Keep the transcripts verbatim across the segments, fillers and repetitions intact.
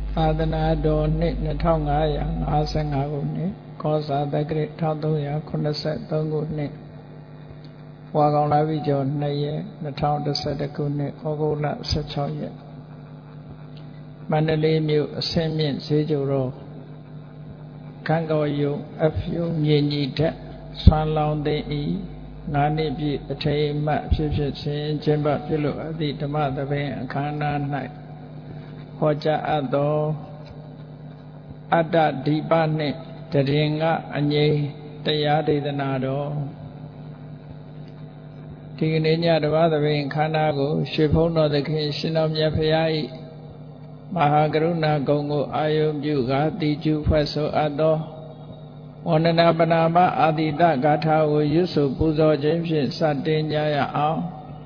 သာသနာတော်နှစ်နှစ်ထောင်ငါးရာငါးဆယ်ငါးခုနှစ်ကောဇာတက္ကရာတစ်ထောင်သုံးရာခုနှစ်ဆယ်သုံးခုနှစ်ဝါကောင်လပိကျော်နှစ်ရက်နှစ်ထောင်တစ်ဆယ်တစ်ခုနှစ်ဩဂုတ်လဆယ်ခြောက်ရက်မန္တလေးမြို့အဆင့်မြင့်ဈေးကျုံတော်ခန်းကောယုံအဖယုံမြေညီထက်ဆွမ်းလောင်းသိ၏ငါးနှစ်ပြည့်အထိမ်းအမှတ်ဖြစ်ဖြစ်ခြင်းကျင်းပပြုလို့အသည့်ဓမ္မသဘင်အခမ်းအနား၌ဟောကြားအပ်သောအတ္တဒီပနှင့်တရင်ကအငြိမ်းတရားဒေသနာတော်ဒီကနေ့ညဓမ္မသဘင်ခန္ဓာကိုရွှေဘုန်းတော်သခင်ရှင်တော်မြတ်ဖရာ၏မဟာကရုဏာဂုဏ်ကိုအာယုံပြုကာတိကျုဖွဲ့ဆိုအပ်သောဝန္ဒနာပနာမအာတိတဂါထာကိုရွတ်ဆိုပူဇော်ခြင်းဖြင့်စတင်ကြရအောင်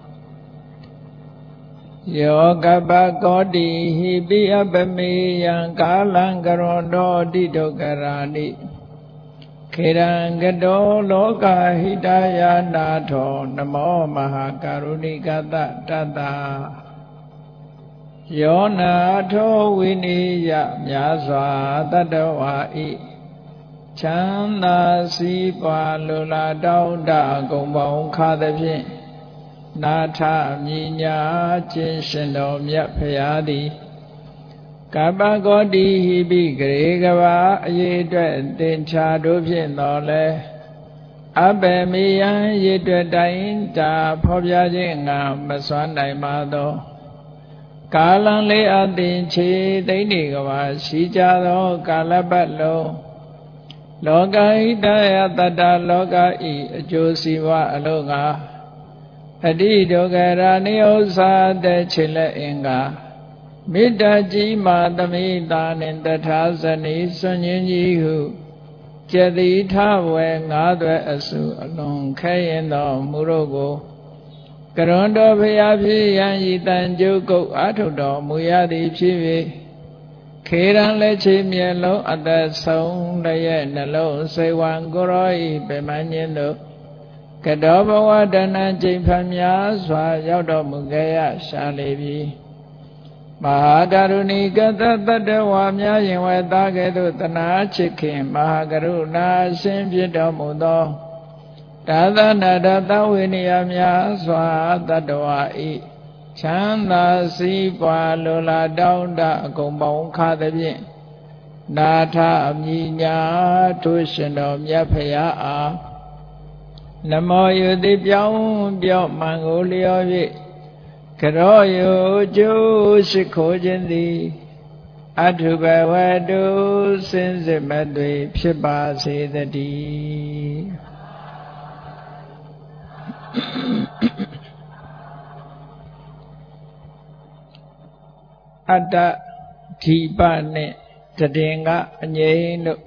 ယောကပကောတိဟိပိအပမေယံကာလံကရောတောတိဒုက္ခရာနိခေရံကတောလောကဟိတယာနာထောနမောမဟာကရုဏိကတတတယောနာထောဝိနိယမြာစွာတတဝါဤချမ်းသာစီးပွားလိုလားတောင်းတဂုံပေါင်းခါသဖြင့်နာထမြညာခြင်းရှင်တော်မြတ်ဖရာသည်ကပ္ပကောတိဟိပိဂရေကဘာအရေးအတွက်တင်ချာတို့ဖြင့်တော်လဲအဘေမေယံရေအတွက်တိုင်းတာဖော်ပြခြင်းငါမစွမ်းနိုင်ပါသောကာလံလေးအသင်ချေသိမ့်နေကဘာရှိကြသောကာလပတ်လုံးလောကဟိတယတတ္တလောကဤအကျိုးစီးပွားအလုံးငါအတိဒုက္ခရာနိဥ္စာတဲ့ခြေလက်အင်္ဂါမေတ္တာကြီးမာသမိတာနှင့်တထာဇနီစွန့်ញင်းကြီးဟုကျတိထဝေငါးသွဲအစုအလွန်ခဲရင်တော်မူတို့ကိုကရွန်တော်ဖရာဖြစ်ရန်ဤတန်ကျုပ်ကုတ်အာထုတော်မူရသည်ဖြစ်၍ခေရန်လက်ချေမျက်လုံးအသက်ဆုံးတရဲ့နှလုံးစိတ်ဝံကိုရောဤပင်မညင်းတို့ကတောဘဝတဏ္ဏကျိန်ဖန်များစွာရောက်တော်မူခဲ့ရရှာလေပြီမဟာကရုဏီကတတတ္တဝါများရင်ဝဲသားကဲ့သို့တနာချစ်ခင်မဟာကရုဏာရှင်ဖြစ်တော်မူသောဒါသနာဒသဝိနည်းများစွာတတ္တဝါဤချမ်းသာစီးပွားလိုလားတောင်းတအကုန်ပေါင်းခါသဖြင့်နာထအမြညာထိုးရှင်တော်မြတ်ဖရာအားနမောယုတိပြောင်းပြောင်းမှန်ကိုလျော်၍ကရောယုကျိုးရှိခိုးခြင်းသည်အထုဘဝတုစင်စစ်မသွေဖြစ်ပါစေတည်းအတ္တဓိပနှင့်တရင်ကအငြိမ်းတို့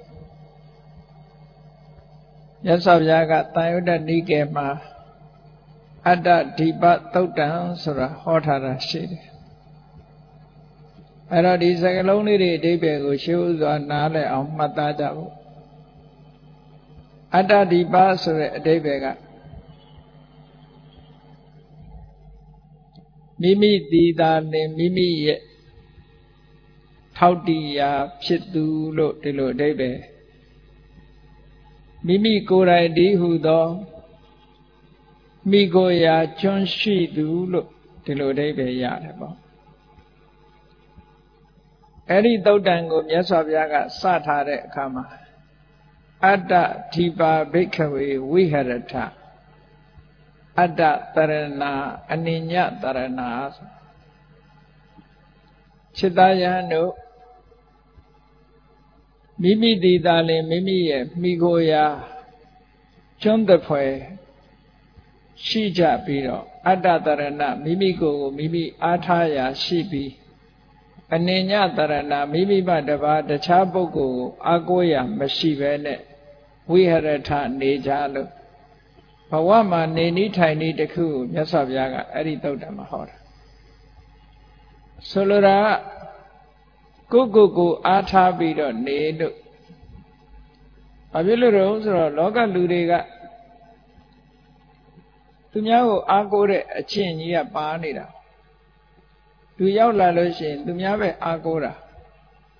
မြတ်စွာဘုရားကတန်ယုတ္တနိကေမှာအတ္တဓိပသုတ်တံဆိုတာဟောထားတာရှိတယ်အဲ့တော့ဒီစကားလုံးလေးတွေအဓိပ္ပာယ်ကိုရှင်းဥစွာနားလည်အောင်မှတ်သားကြဖို့အတ္တဓိပဆိုတဲ့အဓိပ္ပာယ်ကမိမိတည်တာနဲ့မိမိရဲ့ထောက်တည်ရာဖြစ်သူလို့ဒီလိုအဓိပ္ပာယ်မိမိကိုယ်တိုင်ဒီဟုသောမိကိုယ်ရာကျွမ်းရှိသူလို့ဒီလိုအဓိပ္ပာယ်ရတယ်ပေါ့အဲ့ဒီသုတ်တံကိုမြတ်စွာဘုရားကစထားတဲ့အခါမှာအတ္တဓိပါဘိက္ခဝေဝိဟရထအတ္တတရဏအနိညတရဏจิตตယဟန်တို့မိမိတည်တာလည်းမိမိရဲ့မိကိုရာကျွမ်းတဲ့ဖွယ်ရှိကြပြီးတော့အတ္တတရဏမိမိကိုယ်ကိုမိမိအားထားရာရှိပြီးအနိညတရဏမိမိမှတပါးတခြားပုဂ္ဂိုလ်ကိုအားကိုးရာမရှိဘဲနဲ့ဝိဟရထနေကြလို့ဘဝမှာနေနည်းထိုင်နည်းတစ်ခုကိုမြတ်စွာဘုရားကအဲ့ဒီသုတ်တံမှာဟောတာဆိုလိုတာကိုယ့်ကိုယ်ကိုအားထားပြီးတော့နေလို့ဘာဖြစ်လို့လဲဆိုတော့လောကလူတွေကသူများကိုအားကိုးတဲ့အချင်းကြီးကပါနေတာသူရောက်လာလို့ရှိရင်သူများပဲအားကိုးတာ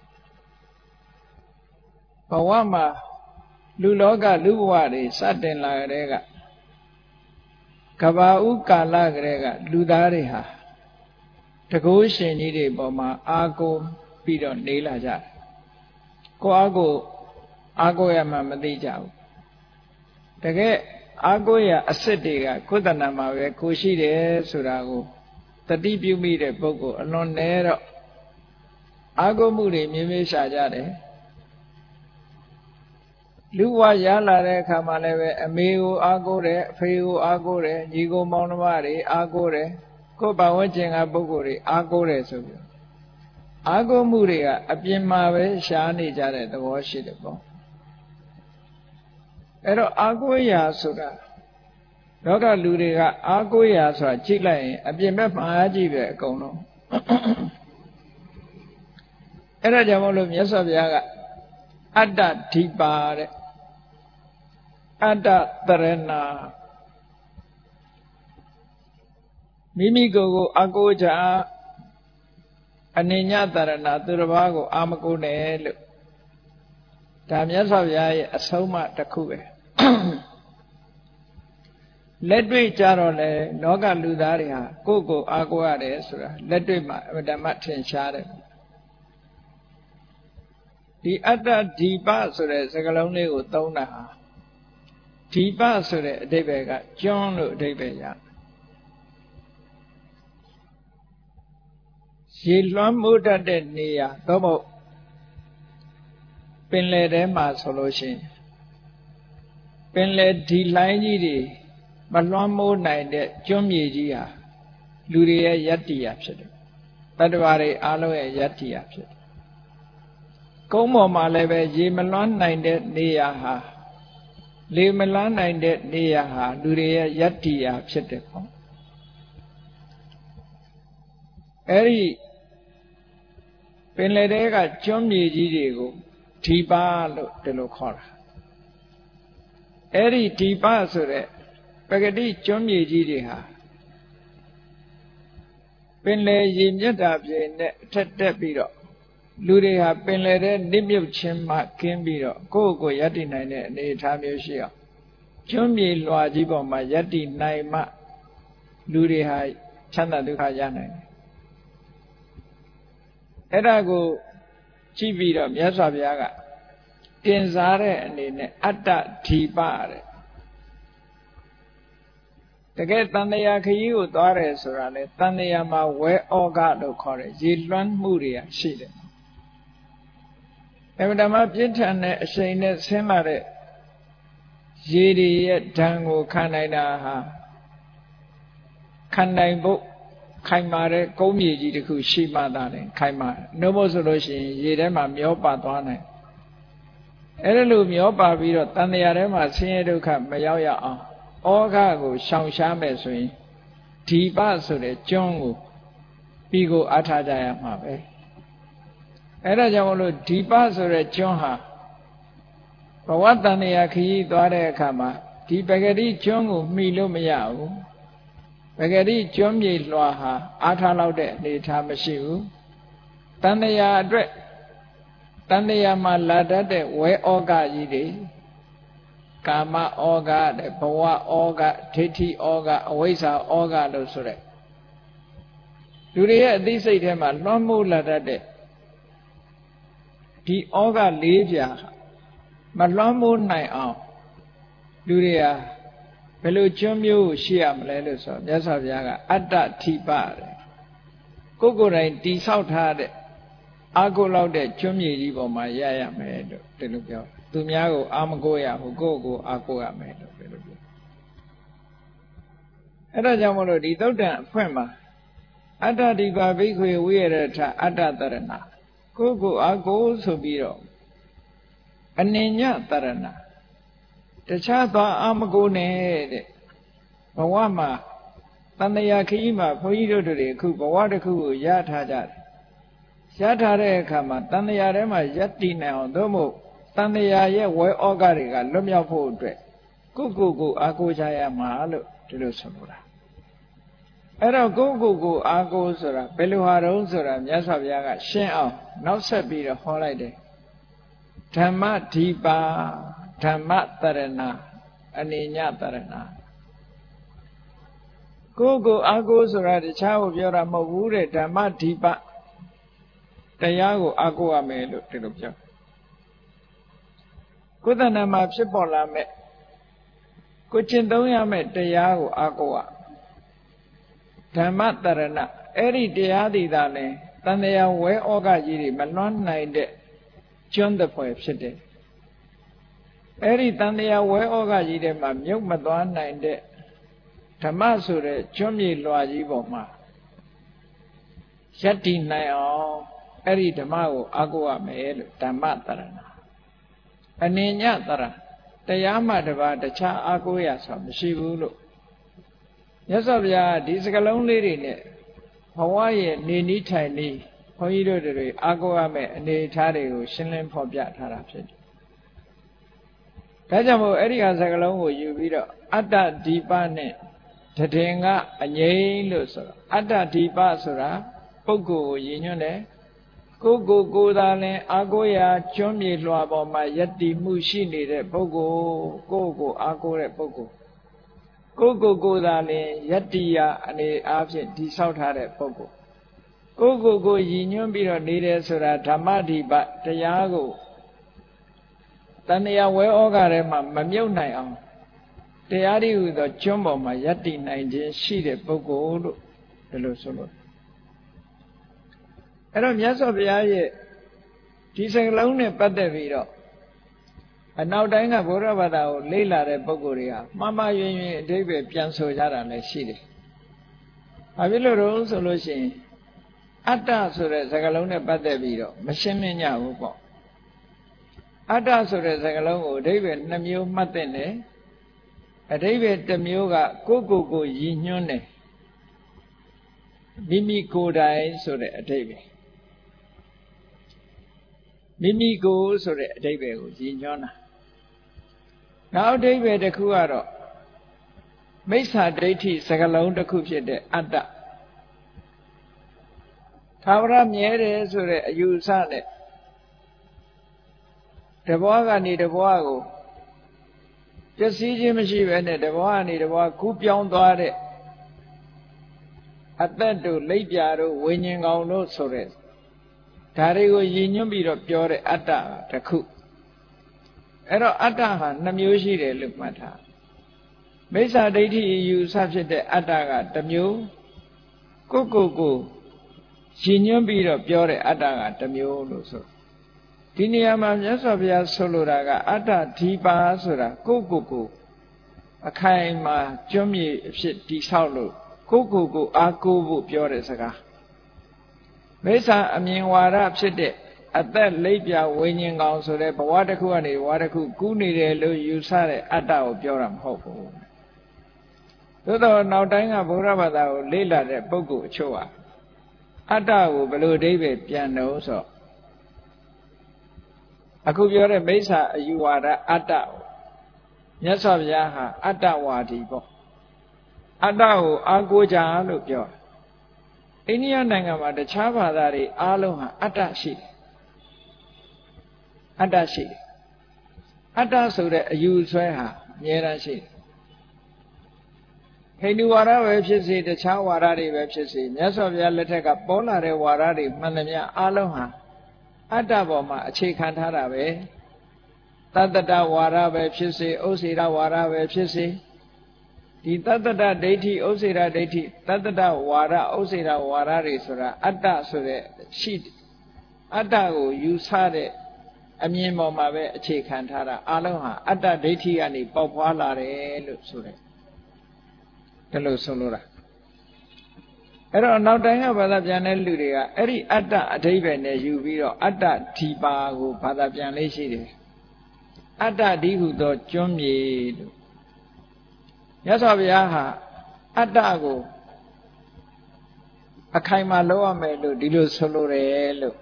ဘဝမှာလူလောကလူဘဝတွေစတင်လာကြတဲ့ကကဘာဥကာလကလေးကလူသားတွေဟာတကုရှင်ကြီးတွေပေါ်မှာအာကိုပြီးတော့နေလာကြတယ်ကိုအာကိုအာကိုရမှမသိကြဘူးတကယ်အာကိုရအစစ်တွေကကိုယ်တဏ္ဍာမှာပဲကိုရှိတယ်ဆိုတာကိုတတိပြုမိတဲ့ပုဂ္ဂိုလ်အလွန်နဲတော့အာကိုမှုတွေမြင်မြင်ရှာကြတယ်လူဘဝရလာတဲ့အခါမှာလည်းပဲအမေကိုအာကိုတယ်အဖေကိုအာကိုတယ်ညီကိုမောင်နှမတွေအာကိုတယ်ကိုယ်ပတ်ဝန်းကျင်ကပုဂ္ဂိုလ်တွေအာကိုတယ်ဆိုပြီးအာကိုမှုတွေကအပြင်မှာပဲရှားနေကြတဲ့သဘောရှိတယ်ပေါ့အဲ့တော့အာကိုရာဆိုတာလောကလူတွေကအာကိုရာဆိုတာကြည့်လိုက်ရင်အပြင်ဘက်မှာအားကြည့်ပဲအကုန်လုံးအဲ့ဒါကြောင့်မလို့မြတ်စွာဘုရားကအတ္တဓိပါတဲ့အတ္တတရဏမိမိကိုယ်ကိုအာကိုကြအနေညတရဏသူတစ်ပါးကိုအာမကိုနဲ့လို့ဒါမြတ်စွာဘုရားရဲ့အဆုံးအမတစ်ခုပဲလက်တွေ့ကြတော့လေလောကလူသားတွေဟာကိုယ့်ကိုအာကိုရတယ်ဆိုတာလက်တွေ့မှာအမှန်တမ်းထင်ရှားတယ်ဒီအတ္တဒီပဆိုတဲ့စကားလုံးလေးကိုသုံးတာဟာဒီပဆိုတဲ့အဓိပ္ပာယ်ကကျွန်းလို့အဓိပ္ပာယ်ရရေလွှမ်းမိုးတတ်တဲ့နေရာသို့မဟုတ်ပင်လယ်ထဲမှာဆိုလို့ရှိရင်ပင်လယ်ဒီလိုင်းကြီးတွေမလွှမ်းမိုးနိုင်တဲ့ကျွန်းမြေကြီးဟာလူတွေရဲ့ယတ္တိယဖြစ်တယ်တတ္တဝါတွေအားလုံးရဲ့ယတ္တိယဖြစ်တယ်ကုန်းပေါ်မှာလည်းပဲရေမလွှမ်းနိုင်တဲ့နေရာဟာလေမလွှမ်းနိုင်တဲ့နေရာဟာလူတွေရဲ့ယတ္တိယဖြစ်တယ်ပေါ့အဲ့ဒီပင်လယ်ထဲကကျွန်းမြေကြီးတွေကိုဒီပါလို့ဒီလိုခေါ်တာအဲ့ဒီဒီပဆိုတဲ့ပဂတိကျွန်းမြေကြီးတွေဟာပင်လယ်ရေမြတ်တာပြင်နဲ့အထက်တက်ပြီးတော့လူတွေဟာပင်လယ်ထဲနစ်မြုပ်ခြင်းမှကင်းပြီးတော့ကိုယ့်ကိုယ်ယတ္တိနိုင်တဲ့အနေအထားမျိုးရှိအောင်ကျွန်းမြေလွှာကြီးပေါ်မှာယတ္တိနိုင်မှလူတွေဟာချမ်းသာဒုက္ခရနိုင်တယ်အဲ့ဒါကိုကြည့်ပြီးတော့မြတ်စွာဘုရားကတင်စားတဲ့အနေနဲ့အတ္တဓိပတဲ့တကယ်တန်တရားခရီးကိုသွားတယ်ဆိုတာလေတန်တရားမှာဝဲဩဃလို့ခေါ်တယ်ရေလွှမ်းမှုတွေရှိတယ်အမှန်တမ်းပြင်းထန်တဲ့အရှိန်နဲ့ဆင်းလာတဲ့ရေတွေရဲ့ဓာတ်ကိုခံနိုင်တာဟာခံနိုင်ဖို့ခိုင်မာတဲ့ကုန်းမြေကြီးတစ်ခုရှိမှသာတယ်ခိုင်မာနှုတ်ဖို့ဆိုလို့ရှိရင်ရေထဲမှာမျောပါသွားနိုင်အဲ့ဒါလိုမျောပါပြီးတော့တန်တရားထဲမှာဆင်းရဲဒုက္ခမရောက်ရအောင်ဩဃကိုရှောင်ရှားမယ်ဆိုရင်ဒီပဆိုတဲ့ကျွန်းကိုပြီးကိုအားထားကြရမှာပဲအဲ့ဒါကြောင့်မလို့ဒီပဆိုတဲ့ကျွန်းဟာဘဝတန်တရားခရီးသွားတဲ့အခါမှာဒီပဂတိကျွန်းကိုမှီလို့မရဘူးပဂတိကျွန်းမြေလွှာဟာအားထားလောက်တဲ့အနေအထားမရှိဘူးတန်တရားအတွက်တန်တရားမှာလာတတ်တဲ့ဝဲဩဃကြီးတွေကာမဩဃတဲ့ဘဝဩဃဒိဋ္ဌိဩဃအဝိဇ္ဇာဩဃလို့ဆိုတဲ့လူတွေရဲ့အသိစိတ်ထဲမှာလွှမ်းမိုးလာတတ်တဲ့ဒီဩဃလေးပြာမလွှမ်းမိုးနိုင်အောင်လူတွေဟာဘယ်လိုကျွန်းမျိုးရှိရမလဲလို့ဆိုမြတ်စွာဘုရားကအတ္တဓိပတဲ့ကိုယ်ကိုယ်တိုင်တိဆောက်ထားတဲ့အာကိုလောက်တဲ့ကျွန်းမြေကြီးပေါ်မှာရရမယ်လို့ဒီလိုပြောသူများကိုအာမကိုရဘူးကိုယ့်ကိုအာကိုရမယ်လို့ဒီလိုပြောအဲ့ဒါကြောင့်မလို့ဒီသုတ်တံအဖွင့်မှာအတ္တဓိပဘိက္ခွေဝိရထအတ္တတရဏကိုယ့်ကိုအာကိုဆိုပြီးတော့အနေညတရဏတခြားသွားအာမကိုနဲ့တဲ့ဘဝမှာတန်တရားခရီးမှာဘုန်းကြီးတို့တွေအခုဘဝတစ်ခုကိုရထားကြတယ်ရထားတဲ့အခါမှာတန်တရားထဲမှာယက်တည်နိုင်အောင်သို့မဟုတ်တန်တရားရဲ့ဝဲဩဃတွေကလွတ်မြောက်ဖို့အတွက်ကိုယ့်ကိုယ်ကိုအာကိုကြရမှာလို့ဒီလိုဆိုလိုတာအဲ့တော့ကိုယ့်ကိုယ်ကိုအာကိုဆိုတာဘယ်လိုဟာတုံးဆိုတာမြတ်စွာဘုရားကရှင်းအောင်နောက်ဆက်ပြီးတော့ဟောလိုက်တယ်ဓမ္မဒီပါဓမ္မတရဏအနေညတရဏကိုယ်ကိုအာကိုဆိုတာတခြားကိုပြောတာမဟုတ်ဘူးတဲ့ဓမ္မဒီပတရားကိုအာကိုရမယ်လို့ဒီလိုပြောကိုယ်တဏ္ဍာမှာဖြစ်ပေါ်လာမဲ့ကိုကျင့်သုံးရမဲ့တရားကိုအာကိုရဓမ္မတရဏအဲ့ဒီတရားတွေသာလဲတန်တရားဝဲဩဃကြီးတွေမလွှမ်းနိုင်တဲ့ကျွန်းတစ်ဖွဲဖြစ်တယ်အဲ့ဒီတန်တရားဝဲဩဃကြီးတွေမှာမြုပ်မသွားနိုင်တဲ့ဓမ္မဆိုတဲ့ကျွန်းမြေလွှာကြီးပေါ်မှာယက်တည်နိုင်အောင်အဲ့ဒီဓမ္မကိုအာကိုရမယ်လို့ဓမ္မတရဏအနေညတရတရားမှတပါးတခြားအာကိုရဆိုတာမရှိဘူးလို့မြတ်စွာဘုရားဒီစကလုံးလေးတွေနဲ့ဘဝရဲ့နေနည်းထိုင်နည်းဘုန်းကြီးတို့တွေအာကိုရမယ်အနေအထားတွေကိုရှင်းလင်းဖော်ပြထားတာဖြစ်တယ်ဒါကြောင့်မို့အဲ့ဒီဟာစကလုံးကိုယူပြီးတော့အတ္တဒီပနဲ့တည်င်ကအငြိမ့်လို့ဆိုတော့အတ္တဒီပဆိုတာပုဂ္ဂိုလ်ကိုရည်ညွှန်းတယ်ကိုယ်ကိုယ်ကိုယ်သာလင်အာကိုရာကျွမ်းမြေလွှာပေါ်မှာယက်တည်မှုရှိနေတဲ့ပုဂ္ဂိုလ်ကိုယ်ကိုအာကိုတဲ့ပုဂ္ဂိုလ်ကိုယ်ကိုယ်ကိုယ်သာလင်ယက်တည်ရာအနေအားဖြင့်ဒီဆောက်ထားတဲ့ပုဂ္ဂိုလ်ကိုယ်ကိုယ်ကိုရည်ညွှန်းပြီးတော့နေတယ်ဆိုတာဓမ္မဒီပတရားကိုတဏှာဝဲဩဃထဲမှာမမြုပ်နိုင်အောင်တရားဒီဟူသောကျွန်းပေါ်မှာယက်တည်နိုင်ခြင်းရှိတဲ့ပုဂ္ဂိုလ်လို့ဒီလိုဆိုလို့အဲ့တော့မြတ်စွာဘုရားရဲ့ဒီစကားလုံးနဲ့ပတ်သက်ပြီးတော့အနောက်တိုင်းကဗုဒ္ဓဘာသာကိုလေ့လာတဲ့ပုဂ္ဂိုလ်တွေကမှားမှားယွင်းယွင်းအဓိပ္ပာယ်ပြန်ဆိုကြတာလည်းရှိတယ်။ဘာဖြစ်လို့လဲဆိုလို့ရှိရင်အတ္တဆိုတဲ့စကားလုံးနဲ့ပတ်သက်ပြီးတော့မရှင်းလင်းကြဘူးပေါ့။အတ္တဆိုတဲ့စကားလုံးကိုအဓိပ္ပာယ်နှစ်မျိုးမှတ်သင့်တယ်။အဓိပ္ပာယ်တစ်မျိုးကကိုယ်ကိုယ်ကိုရည်ညွှန်းတယ်မိမိကိုယ်တိုင်ဆိုတဲ့အဓိပ္ပာယ်မိမိကိုယ်ဆိုတဲ့အဓိပ္ပာယ်ကိုရည်ညွှန်းတာနောက်အဓိပ္ပာယ်တစ်ခုကတော့မိစ္ဆာဒိဋ္ဌိစကားလုံးတစ်ခုဖြစ်တဲ့အတ္တသာဝရမြဲတယ်ဆိုတဲ့အယူအဆနဲ့တဘွားကနေတဘွားကိုပျက်စီးခြင်းမရှိဘဲနဲ့တဘွားကနေတဘွားကူးပြောင်းသွားတဲ့အသက်တို့လိပ်ပြာတို့ဝိညာဉ်ကောင်တို့ဆိုတဲ့ဒါတွေကိုရည်ညွှန်းပြီးတော့ပြောတဲ့အတ္တတစ်ခုအဲ့တော့အတ္တဟာနှမျိုးရှိတယ်လို့မှတ်ထားမိစ္ဆာဒိဋ္ဌိယူဆဖြစ်တဲ့အတ္တကတစ်မျိုးကိုယ်ကိုယ်ကိုရည်ညွှန်းပြီးတော့ပြောတဲ့အတ္တကတစ်မျိုးလို့ဆိုဒီနေရာမှာမြတ်စွာဘုရားဆိုလိုတာကအတ္တဒီပါဆိုတာကိုယ်ကိုယ်ကိုအခိုင်အမာကျွမ်းမြေအဖြစ်တည်ဆောက်လို့ကိုယ်ကိုယ်ကိုအားကိုးဖို့ပြောတဲ့စကားမိစ္ဆာအမြင်ဝါဒဖြစ်တဲ့အသက်လိပ်ပြဝိညာဉ်ကောင်ဆိုတဲ့ဘဝတစ်ခုကနေဘဝတစ်ခုကူးနေတယ်လို့ယူဆတဲ့အတ္တကိုပြောတာမဟုတ်ဘူးသို့တော့နောက်တိုင်းကဗုဒ္ဓဘာသာကိုလေ့လာတဲ့ပုဂ္ဂိုလ်အချို့ဟာအတ္တကိုဘယ်လိုအဓိပ္ပာယ်ပြန်လို့ဆိုအခုပြောတဲ့မိစ္ဆာအယူဝါဒအတ္တကိုမြတ်စွာဘုရားဟာအတ္တဝါဒီပေါ့အတ္တကိုအာကိုးကြလို့ပြောအိန္ဒိယနိုင်ငံမှာတခြားဘာသာတွေအားလုံးဟာအတ္တရှိတယ်အတ္တရှိတယ်အတ္တဆိုတဲ့အယူဆွဲဟာအများအားရှိတယ်ဟိန္ဒူဝါဒပဲဖြစ်စေတခြားဝါဒတွေပဲဖြစ်စေမြတ်စွာဘုရားလက်ထက်ကပေါ်လာတဲ့ဝါဒတွေမှန်သမျှအားလုံးဟာအတ္တပေါ်မှာအခြေခံထားတာပဲတတ္တတဝါဒပဲဖြစ်စေဥစ္စေရဝါဒပဲဖြစ်စေဒီတတ္တတဒိဋ္ဌိဥစ္စေရဒိဋ္ဌိတတ္တတဝါဒဥစ္စေရဝါဒတွေဆိုတာအတ္တဆိုတဲ့ရှိအတ္တကိုယူဆတဲ့အမြင်ပေါ်မှာပဲအခြေခံထားတာအလုံးဟာအတ္တဒိဋ္ဌိကနေပေါက်ဖွာလာတယ်လို့ဆိုတယ်ဒါလို့ဆိုလို့တာအဲ့တော့နောက်တိုင်းကဘာသာပြန်တဲ့လူတွေကအဲ့ဒီအတ္တအဓိပ္ပာယ်နဲ့ယူပြီးတော့အတ္တဒီပါကိုဘာသာပြန်လေးရှိတယ်အတ္တဒီဟုသောကျွမ်းမြေလို့မြတ်စွာဘုရားဟာအတ္တကိုအခိုင်အမာလုပ်ရမယ်လို့ဒီလိုဆိုလိုတယ်လို့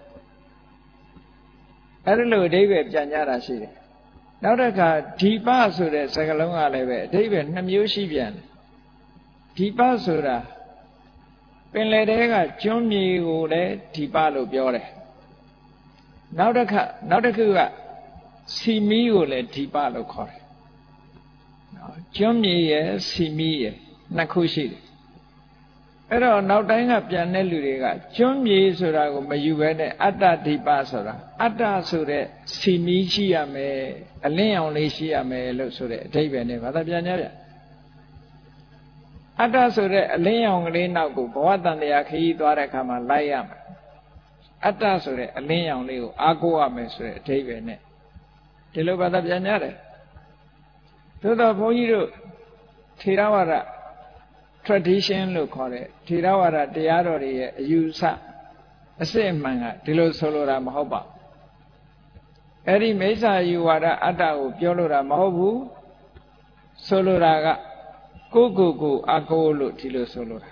အဲ့ဒီလိုအဓိပ္ပာယ်ပြန်ကြတာရှိတယ်နောက်တစ်ခါဒီပဆိုတဲ့စကားလုံးကလည်းပဲအဓိပ္ပာယ်နှစ်မျိုးရှိပြန်တယ်ဒီပဆိုတာပင်လယ်ထဲကကျွန်းမြေကိုလည်းဒီပလို့ပြောတယ်နောက်တစ်ခါနောက်တစ်ခုကစီမီကိုလည်းဒီပလို့ခေါ်တယ်နော်ကျွမ်းမြေရဲ့စီမီရဲ့နှစ်ခုရှိတယ်အဲ့တော့နောက်တိုင်းကပြန်တဲ့လူတွေကကျွမ်းမြေဆိုတာကိုမယူဘဲနဲ့အတ္တဒီပဆိုတာအတ္တဆိုတဲ့စီမီရှိရမယ်အလင်းရောင်လေးရှိရမယ်လို့ဆိုတဲ့အဓိပ္ပာယ်နဲ့ဘာသာပြန်ကြဗျအတ္တဆိုတဲ့အလင်းရောင်ကလေးနောက်ကိုဘဝတန်တရားခရီးသွားတဲ့အခါမှာလိုက်ရမယ်အတ္တဆိုတဲ့အလင်းရောင်လေးကိုအားကိုးရမယ်ဆိုတဲ့အဓိပ္ပာယ်နဲ့ဒီလိုဘာသာပြန်ကြတယ်သို့တော့ဘုန်းကြီးတို့ထေရဝါဒ tradition လို့ခေါ်တဲ့ထေရဝါဒတရားတော်တွေရဲ့အယူဆအစစ်အမှန်ကဒီလိုဆိုလိုတာမဟုတ်ပါဘူးအဲ့ဒီမိစ္ဆာယူဝါဒအတ္တကိုပြောလိုတာမဟုတ်ဘူးဆိုလိုတာကကိုကိုကိုအကိုလို့ဒီလိုဆိုလိုတာ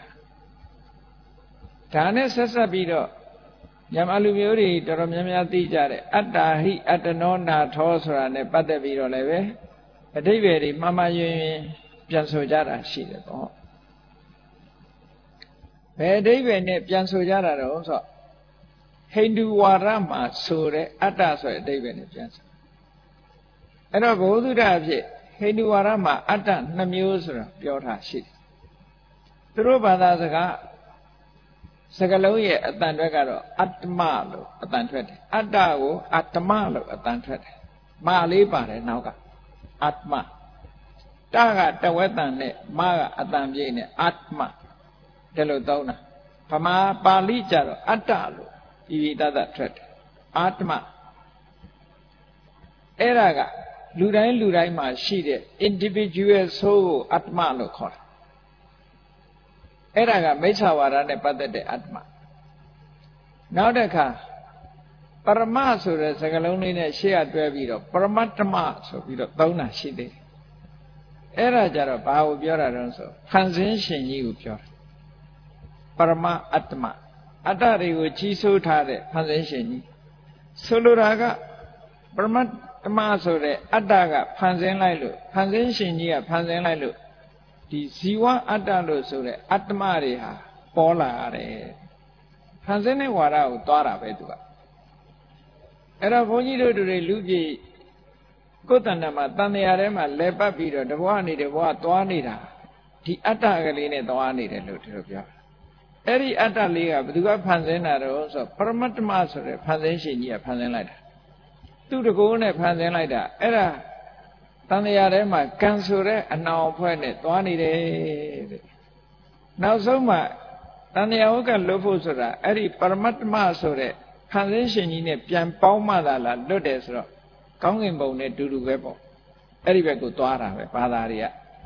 ဒါနဲ့ဆက်ဆက်ပြီးတော့မြန်မာလူမျိုးတွေတော်တော်များများသိကြတယ်အတ္တဟိအတ္တနောနာထောဆိုတာနဲ့ပတ်သက်ပြီးတော့လည်းပဲအဓိပ္ပာယ်တွေမှားမှားယွင်းယွင်းပြန်ဆိုကြတာရှိတယ်ပေါ့ဘယ်အဓိပ္ပာယ်နဲ့ပြန်ဆိုကြတာတော့ဆိုဟိန္ဒူဝါဒမှာဆိုတဲ့အတ္တဆိုတဲ့အဓိပ္ပာယ်နဲ့ပြန်ဆိုအဲ့တော့ဘုဒ္ဓတာအဖြစ်ဟိန္ဒူဝါဒမှာအတ္တနှစ်မျိုးဆိုတာပြောထားရှိတယ်သူတို့ဘာသာစကားစကားလုံးရဲ့အတန်ထွက်ကတော့အတ္တမလို့အတန်ထွက်တယ်အတ္တကိုအတ္တမလို့အတန်ထွက်တယ်မာလေးပါတယ်နောက်ကအတ္တမတကတဝက်တန်နဲ့မကအတန်ပြည့်နဲ့အတ္တမဒါလို့သုံးတာဗမာပါဠိကျတော့အတ္တလို့ဤဤတတထွက်တယ်အတ္တမအဲ့ဒါကလူတိုင်းလူတိုင်းမှာရှိတဲ့ individual soul ကိုအတ္တမလို့ခေါ်တာအဲ့ဒါကမိစ္ဆာဝါဒနဲ့ပတ်သက်တဲ့အတ္တမနောက်တစ်ခါပရမဆိုတဲ့စကားလုံးလေးနဲ့ရှေ့ကတွဲပြီးတော့ပရမတ္တမဆိုပြီးတော့သုံးတာရှိသေးတယ်အဲ့ဒါကြတော့ဘာကိုပြောတာတုံးဆိုဖန်ဆင်းရှင်ကြီးကိုပြောတာပရမအတ္တမအတ္တတွေကိုကြီးစိုးထားတဲ့ဖန်ဆင်းရှင်ကြီးဆိုလိုတာကပရမတ္တမဆိုတဲ့အတ္တကဖန်ဆင်းလိုက်လို့ဖန်ဆင်းရှင်ကြီးကဖန်ဆင်းလိုက်လို့ဒီဇီဝအတ္တလို့ဆိုတဲ့အတ္တမတွေဟာပေါ်လာရတယ်ဖန်ဆင်းတဲ့ဝါဒကိုသွားတာပဲသူကအဲ့တော့ဘုန်းကြီးတို့တွေလူပြည်ကိုယ်တဏ္ဍာမှာတန်တရားထဲမှာလဲပတ်ပြီးတော့တဘွားနေတဘွားသွားနေတာဒီအတ္တကလေးနဲ့သွားနေတယ်လို့သူတို့ပြောအဲ့ဒီအတ္တလေးကဘယ်သူကဖန်ဆင်းတာတော့ဆိုပရမတ္တမဆိုတဲ့ဖန်ဆင်းရှင်ကြီးကဖန်ဆင်းလိုက်တာသူ့တကိုးနဲ့ဖန်ဆင်းလိုက်တာအဲ့ဒါတန်တရားထဲမှာကံဆိုတဲ့အနောင်အဖွဲ့နဲ့သွားနေတယ်တဲ့နောက်ဆုံးမှတန်တရားဝကလွတ်ဖို့ဆိုတာအဲ့ဒီပရမတ္တမဆိုတဲ့ဖန်ဆင်းရှင်ကြီးနဲ့ပြန်ပေါင်းမှသာလားလွတ်တယ်ဆိုတော့ကောင်းကင်ဘုံနဲ့တူတူပဲပေါ့အဲ့ဒီဘက်ကိုသွားတာပဲဘာသာတွေက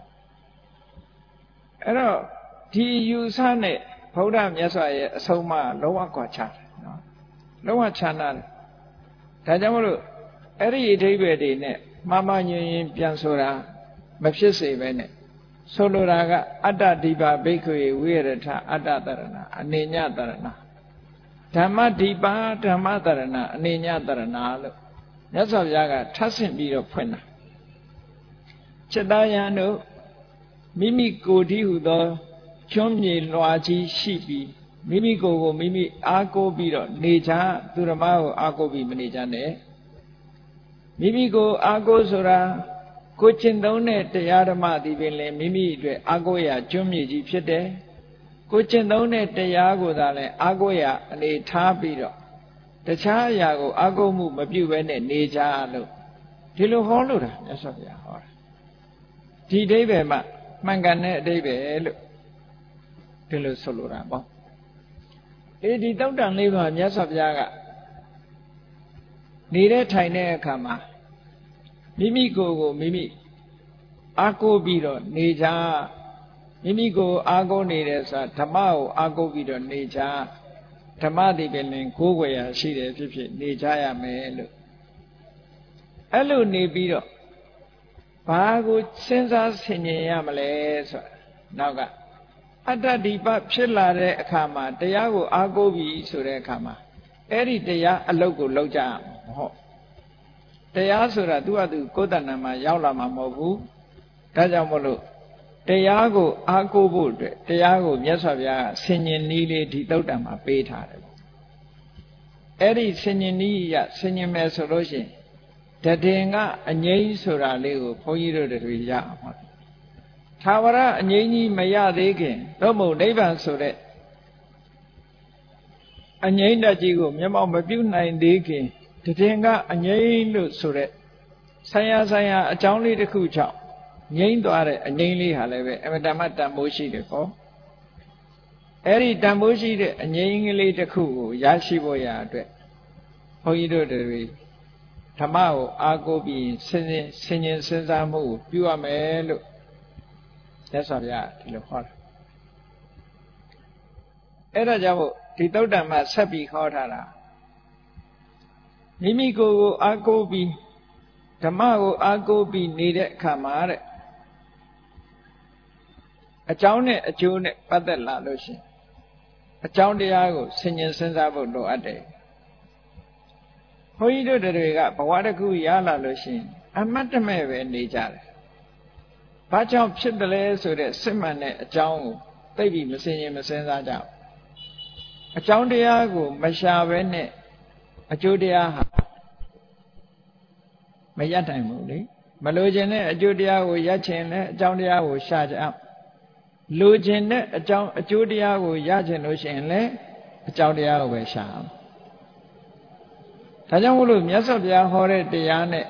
အဲ့တော့ဒီယူဆနဲ့ဗုဒ္ဓမြတ်စွာရဲ့အဆုံးအမလုံးဝကွာခြားတယ်နော်လုံးဝခြားနာတယ်ဒါကြောင့်မလို့အဲ့ဒီအဓိပ္ပာယ်တွေနဲ့မှားမှားယွင်းယွင်းပြန်ဆိုတာမဖြစ်စေပဲနဲ့ဆိုလိုတာကအတ္တဒီပါဘိက္ခွေဝိရထအတ္တတရဏအနေညတရဏဓမ္မဒီပါဓမ္မတရဏအနေညတရဏလို့မြတ်စွာဘုရားကထပ်ဆင့်ပြီးတော့ဖွင့်တာจิตယံတို့မိမိကိုယ်တည်းဟူသောကျွမ်းမြေလွှာကြီးရှိပြီးမိမိကိုယ်ကိုမိမိအားကိုးပြီးတော့နေချသူဓမ္မကိုအားကိုးပြီးမနေချနဲ့မိမိကိုအားကိုးဆိုတာကိုကျင့်သုံးတဲ့တရားဓမ္မဒီပင်လည်းမိမိအတွက်အားကိုးရာကျွမ်းမြေကြီးဖြစ်တယ်ကိုကျင့်သုံးတဲ့တရားကိုသာလည်းအားကိုးရာအနေထားပြီးတော့တခြားအရာကိုအားကိုးမှုမပြုဘဲနဲ့နေကြလို့ဒီလိုဟောလို့တာမြတ်စွာဘုရားဟောတာဒီအဓိပ္ပာယ်မှာမှန်ကန်တဲ့အဓိပ္ပာယ်လို့ဒီလိုဆိုလိုတာပေါ့အေးဒီတောက်တန်လေးပါမြတ်စွာဘုရားကနေတဲ့ထိုင်တဲ့အခါမှာမိမိကိုယ်ကိုမိမိအားကိုးပြီးတော့နေကြမိမိကိုယ်အားကိုးနေတယ်ဆိုတာဓမ္မကိုအားကိုးပြီးတော့နေကြဓမ္မဒီပင်လည်းကိုးကွယ်ရာရှိတယ်ဖြစ်ဖြစ်နေကြရမယ်လို့အဲ့လိုနေပြီးတော့ဘာကိုစဉ်းစားဆင်ခြင်ရမလဲဆိုတာနောက်ကအတ္တဒီပဖြစ်လာတဲ့အခါမှာတရားကိုအားကိုးပြီးဆိုတဲ့အခါမှာအဲ့ဒီတရားအလုပ်ကိုလုပ်ကြရမှာမဟုတ်တရားဆိုတာသူ့အတူကိုယ်တဏ္ဍာမှာရောက်လာမှာမဟုတ်ဘူးဒါကြောင့်မို့လို့တရားကိုအားကိုးဖို့အတွက်တရားကိုမြတ်စွာဘုရားကဆင်ញင်နည်းလေးဒီသုတ်တံမှာပေးထားတယ်ပေါ့အဲ့ဒီဆင်ញင်နည်းရဆင်ញင်မယ်ဆိုလို့ရှိရင်ဒတင်ကအငိမ့်ဆိုတာလေးကိုဘုန်းကြီးတို့တွေရအောင်သာဝရအငိမ့်ကြီးမရသေးခင်သို့မဟုတ်နိဗ္ဗာန်ဆိုတဲ့အငိမ့်တက်ကြီးကိုမျက်မှောက်မပြုနိုင်သေးခင်တင်ကအငိမ့်လို့ဆိုတဲ့ဆိုင်ရာဆိုင်ရာအကြောင်းလေးတစ်ခုကြောင့်ငိမ့်သွားတဲ့အငိမ့်လေးဟာလည်းပဲအမတမတန်ဖိုးရှိတယ်ပေါ့အဲ့ဒီတန်ဖိုးရှိတဲ့အငိမ့်ကလေးတစ်ခုကိုရရှိဖို့ရအတွက်ဘုန်းကြီးတို့တွေဓမ္မကိုအားကိုးပြီးဆင်ခြင်ဆင်ခြင်စဉ်းစားမှုကိုပြုရမယ်လို့မြတ်စွာဘုရားဒီလိုဟောတာအဲ့ဒါကြောင့်ဒီသုတ္တံမှာဆက်ပြီးခေါ်ထားတာမိမိကိုယ်ကိုအားကိုးပြီးဓမ္မကိုအားကိုးပြီးနေတဲ့အခါမှာတဲ့အကြောင်းနဲ့အကျိုးနဲ့ပတ်သက်လာလို့ရှိရင်အကြောင်းတရားကိုဆင်ခြင်စဉ်းစားဖို့လိုအပ်တယ်ဘုန်းကြီးတို့တွေကဘဝတစ်ခုရလာလို့ရှိရင်အမတ်တမဲ့ပဲနေကြတယ်။ဘာကြောင့်ဖြစ်တယ်လဲဆိုတဲ့စစ်မှန်တဲ့အကြောင်းကိုသိပြီးမစင်ရင်မစင်စားကြဘူး။အကြောင်းတရားကိုမရှာဘဲနဲ့အကျိုးတရားဟာမရနိုင်ဘူးလေ။မလိုချင်တဲ့အကျိုးတရားကိုရချင်တဲ့အကြောင်းတရားကိုရှာကြအောင်။လိုချင်တဲ့အကြောင်းအကျိုးတရားကိုရချင်လို့ရှိရင်လည်းအကြောင်းတရားကိုပဲရှာအောင်။ဒါကြောင့်မို့လို့မြတ်စွာဘုရားဟောတဲ့တရားနဲ့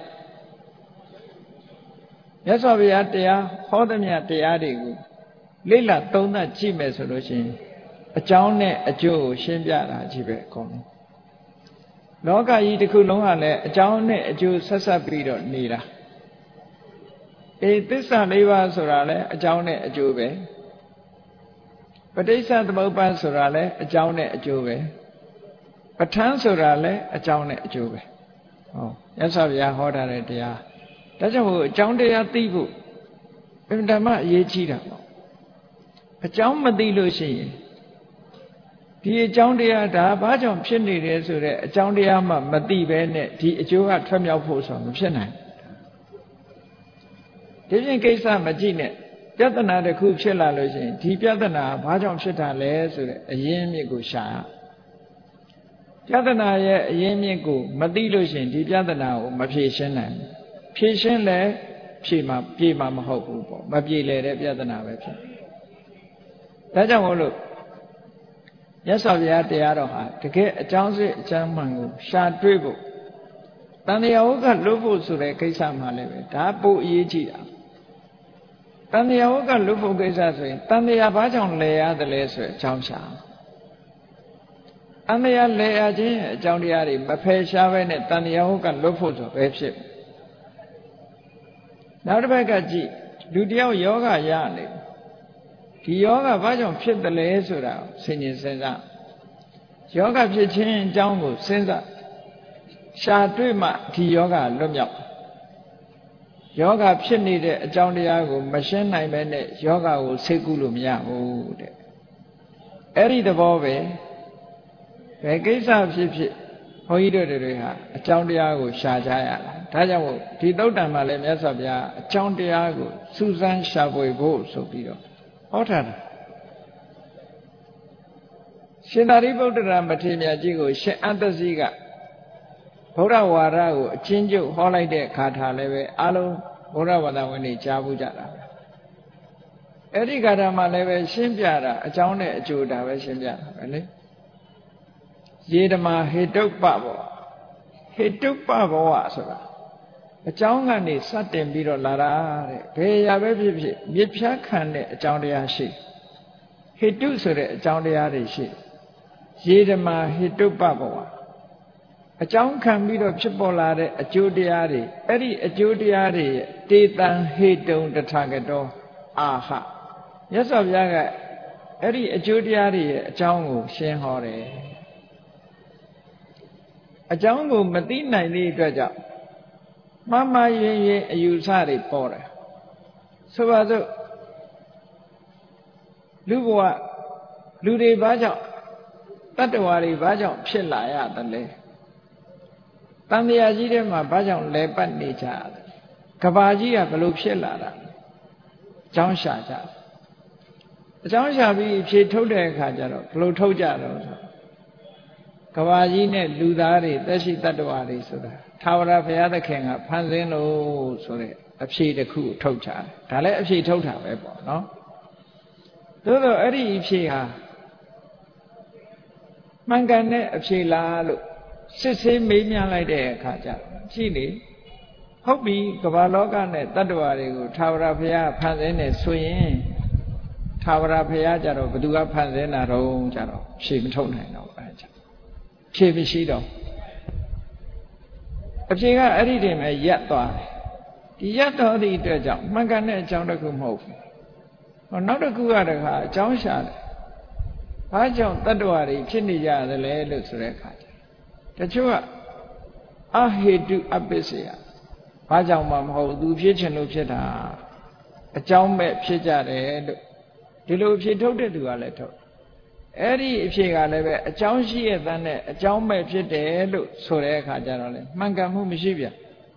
မြတ်စွာဘုရားတရားဟောသမျှတရားတွေကိုလေ့လာသုံးသပ်ကြည့်မယ်ဆိုလို့ရှိရင်အကြောင်းနဲ့အကျိုးကိုရှင်းပြတာကြီးပဲအကုန်လုံးလောကကြီးတစ်ခုလုံးဟာလည်းအကြောင်းနဲ့အကျိုးဆက်ဆက်ပြီးတော့နေတာအေးသစ္စာလေးပါးဆိုတာလည်းအကြောင်းနဲ့အကျိုးပဲပဋိစ္စသမုပ္ပါဒ်ဆိုတာလည်းအကြောင်းနဲ့အကျိုးပဲပဋ္ဌာန်းဆိုတာလည်းအကြောင်းနဲ့အကျိုးပဲဟောမြတ်စွာဘုရားဟောထားတဲ့တရားဒါကြောင့်မို့အကြောင်းတရားသိဖို့အမှန်တမ်းအရေးကြီးတာပေါ့အကြောင်းမသိလို့ရှိရင်ဒီအကြောင်းတရားဒါဘာကြောင့်ဖြစ်နေတယ်ဆိုတဲ့အကြောင်းတရားမှမသိဘဲနဲ့ဒီအကျိုးကထွက်မြောက်ဖို့ဆိုတာမဖြစ်နိုင်ဒီပြင်ကိစ္စမကြည့်နဲ့ပြဿနာတစ်ခုဖြစ်လာလို့ရှိရင်ဒီပြဿနာဘာကြောင့်ဖြစ်တာလဲဆိုတဲ့အရင်းအမြစ်ကိုရှာပြဿနာရဲ့အရင်းမြစ်ကိုမသိလို့ရှိရင်ဒီပြဿနာကိုမဖြေရှင်းနိုင်ဘူးဖြေရှင်းလဲဖြေမှာပြေမှာမဟုတ်ဘူးပေါ့မပြေလဲတဲ့ပြဿနာပဲဖြစ်ဒါကြောင့်မို့လို့မြတ်စွာဘုရားတရားတော်ဟာတကယ်အကြောင်းစစ်အကျမ်းမှန်ကိုရှာတွေ့ဖို့တန်တရားဝကလွတ်ဖို့ဆိုတဲ့ကိစ္စမှလည်းပဲဒါပိုအရေးကြီးတာတန်တရားဝကလွတ်ဖို့ကိစ္စဆိုရင်တန်တရားဘာကြောင့်လဲရတယ်လဲဆိုတဲ့အကြောင်းရှာအမရလဲအချင်းအကြောင်းတရားတွေမဖယ်ရှားပဲနဲ့တန်တရားဟုတ်ကလွတ်ဖို့ဆိုပဲဖြစ်နောက်တစ်ဘက်ကကြည့်လူတယောက်ယောဂရနေဒီယောဂဘာကြောင့်ဖြစ်တယ်လဲဆိုတာဆင်ခြင်စဉ်းစားယောဂဖြစ်ခြင်းအကြောင်းကိုစဉ်းစားရှာတွေ့မှဒီယောဂလွတ်မြောက်ယောဂဖြစ်နေတဲ့အကြောင်းတရားကိုမရှင်းနိုင်ပဲနဲ့ယောဂကိုစိတ်ကူးလို့မရဘူးတဲ့အဲ့ဒီသဘောပဲဘယ်ကိစ္စဖြစ်ဖြစ်ဘုန်းကြီးတို့တွေဟာအကြောင်းတရားကိုရှာကြရတာဒါကြောင့်မို့ဒီသုတ္တံမှာလည်းမြတ်စွာဘုရားအကြောင်းတရားကိုစူးစမ်းရှာဖွေဖို့ဆိုပြီးတော့ဟောထားတာရှင်သာရိပုတ္တရာမထေရမြတ်ကြီးကိုရှင်အတ္တစီကဗုဒ္ဓဝါဒကိုအချင်းချုပ်ဟောလိုက်တဲ့ခါထားလည်းပဲအလုံးဗုဒ္ဓဘာသာဝင်တွေကြားဘူးကြတာအဲ့ဒီခါထားမှာလည်းပဲရှင်းပြတာအကြောင်းနဲ့အကျိုးဒါပဲရှင်းပြတာပဲလေယေဓမာဟေတုပ္ပဘောဟေတုပ္ပဘောဆိုတာအကြောင်းကနေစတင်ပြီးတော့လာတာတဲ့ဘယ်ရာပဲဖြစ်ဖြစ်မြစ်ဖြားခံတဲ့အကြောင်းတရားရှိဟေတုဆိုတဲ့အကြောင်းတရားတွေရှိယေဓမာဟေတုပ္ပဘောအကြောင်းခံပြီးတော့ဖြစ်ပေါ်လာတဲ့အကျိုးတရားတွေအဲ့ဒီအကျိုးတရားတွေရဲ့တေတံဟေတုံတထာဂတောအာဟမြတ်စွာဘုရားကအဲ့ဒီအကျိုးတရားတွေရဲ့အကြောင်းကိုရှင်းဟောတယ်အကြောင်းကိုမသိနိုင်တဲ့အတွက်ကြောင့်မှားမှားယွင်းယွင်းအယူဆတွေပေါ်တယ်ဆိုပါစို့လူဘဝလူတွေဘာကြောင့်တတ္တဝါတွေဘာကြောင့်ဖြစ်လာရတယ်လဲတန်တရားကြီးထဲမှာဘာကြောင့်လဲပတ်နေကြရလဲကဘာကြီးကဘယ်လိုဖြစ်လာတာအကြောင်းရှာကြအကြောင်းရှာပြီးဖြေထုတ်တဲ့အခါကျတော့ဘယ်လိုထုတ်ကြတော့ကကဘာကြီးနဲ့လူသားတွေသက်ရှိတ attva တွေဆိုတာထာဝရဘုရားသခင်ကဖန်ဆင်းလို့ဆိုတဲ့အဖြေတစ်ခုထုတ်ချတယ်ဒါလည်းအဖြေထုတ်တာပဲပေါ့နော်သို့တော့အဲ့ဒီအဖြေဟာမှန်ကန်တဲ့အဖြေလားလို့စစ်ဆေးမေးမြန်းလိုက်တဲ့အခါကျရှိနေဟုတ်ပြီကမ္ဘာလောကနဲ့တ attva တွေကိုထာဝရဘုရားဖန်ဆင်းနေဆိုရင်ထာဝရဘုရားကြတော့ဘယ်သူကဖန်ဆင်းတာတော့ကြတော့ဖြေမထုတ်နိုင်တော့အဲကြဖြေမရှိတော့အဖြေကအဲ့ဒီတည်းမှာရက်သွားတယ်ဒီရက်တော်သည့်အတွက်ကြောင့်မှန်ကန်တဲ့အကြောင်းတစ်ခုမဟုတ်ဘူးဟောနောက်တစ်ခုကတခါအကြောင်းရှာတယ်ဘာကြောင့်တ attva တွေဖြစ်နေကြသလဲလို့ဆိုတဲ့အခါကျတချို့ကအဟေတုအပစ္စယဘာကြောင့်မှမဟုတ်သူဖြစ်ချင်လို့ဖြစ်တာအကြောင်းမဲ့ဖြစ်ကြတယ်လို့ဒီလိုအဖြစ်ထုတ်တဲ့သူကလည်းထုတ်အဲ့ဒီအဖြစ်ကလည်းပဲအကြောင်းရှိရဲ့တန်းနဲ့အကြောင်းမဲ့ဖြစ်တယ်လို့ဆိုတဲ့အခါကျတော့လေမှန်ကန်မှုမရှိဗျ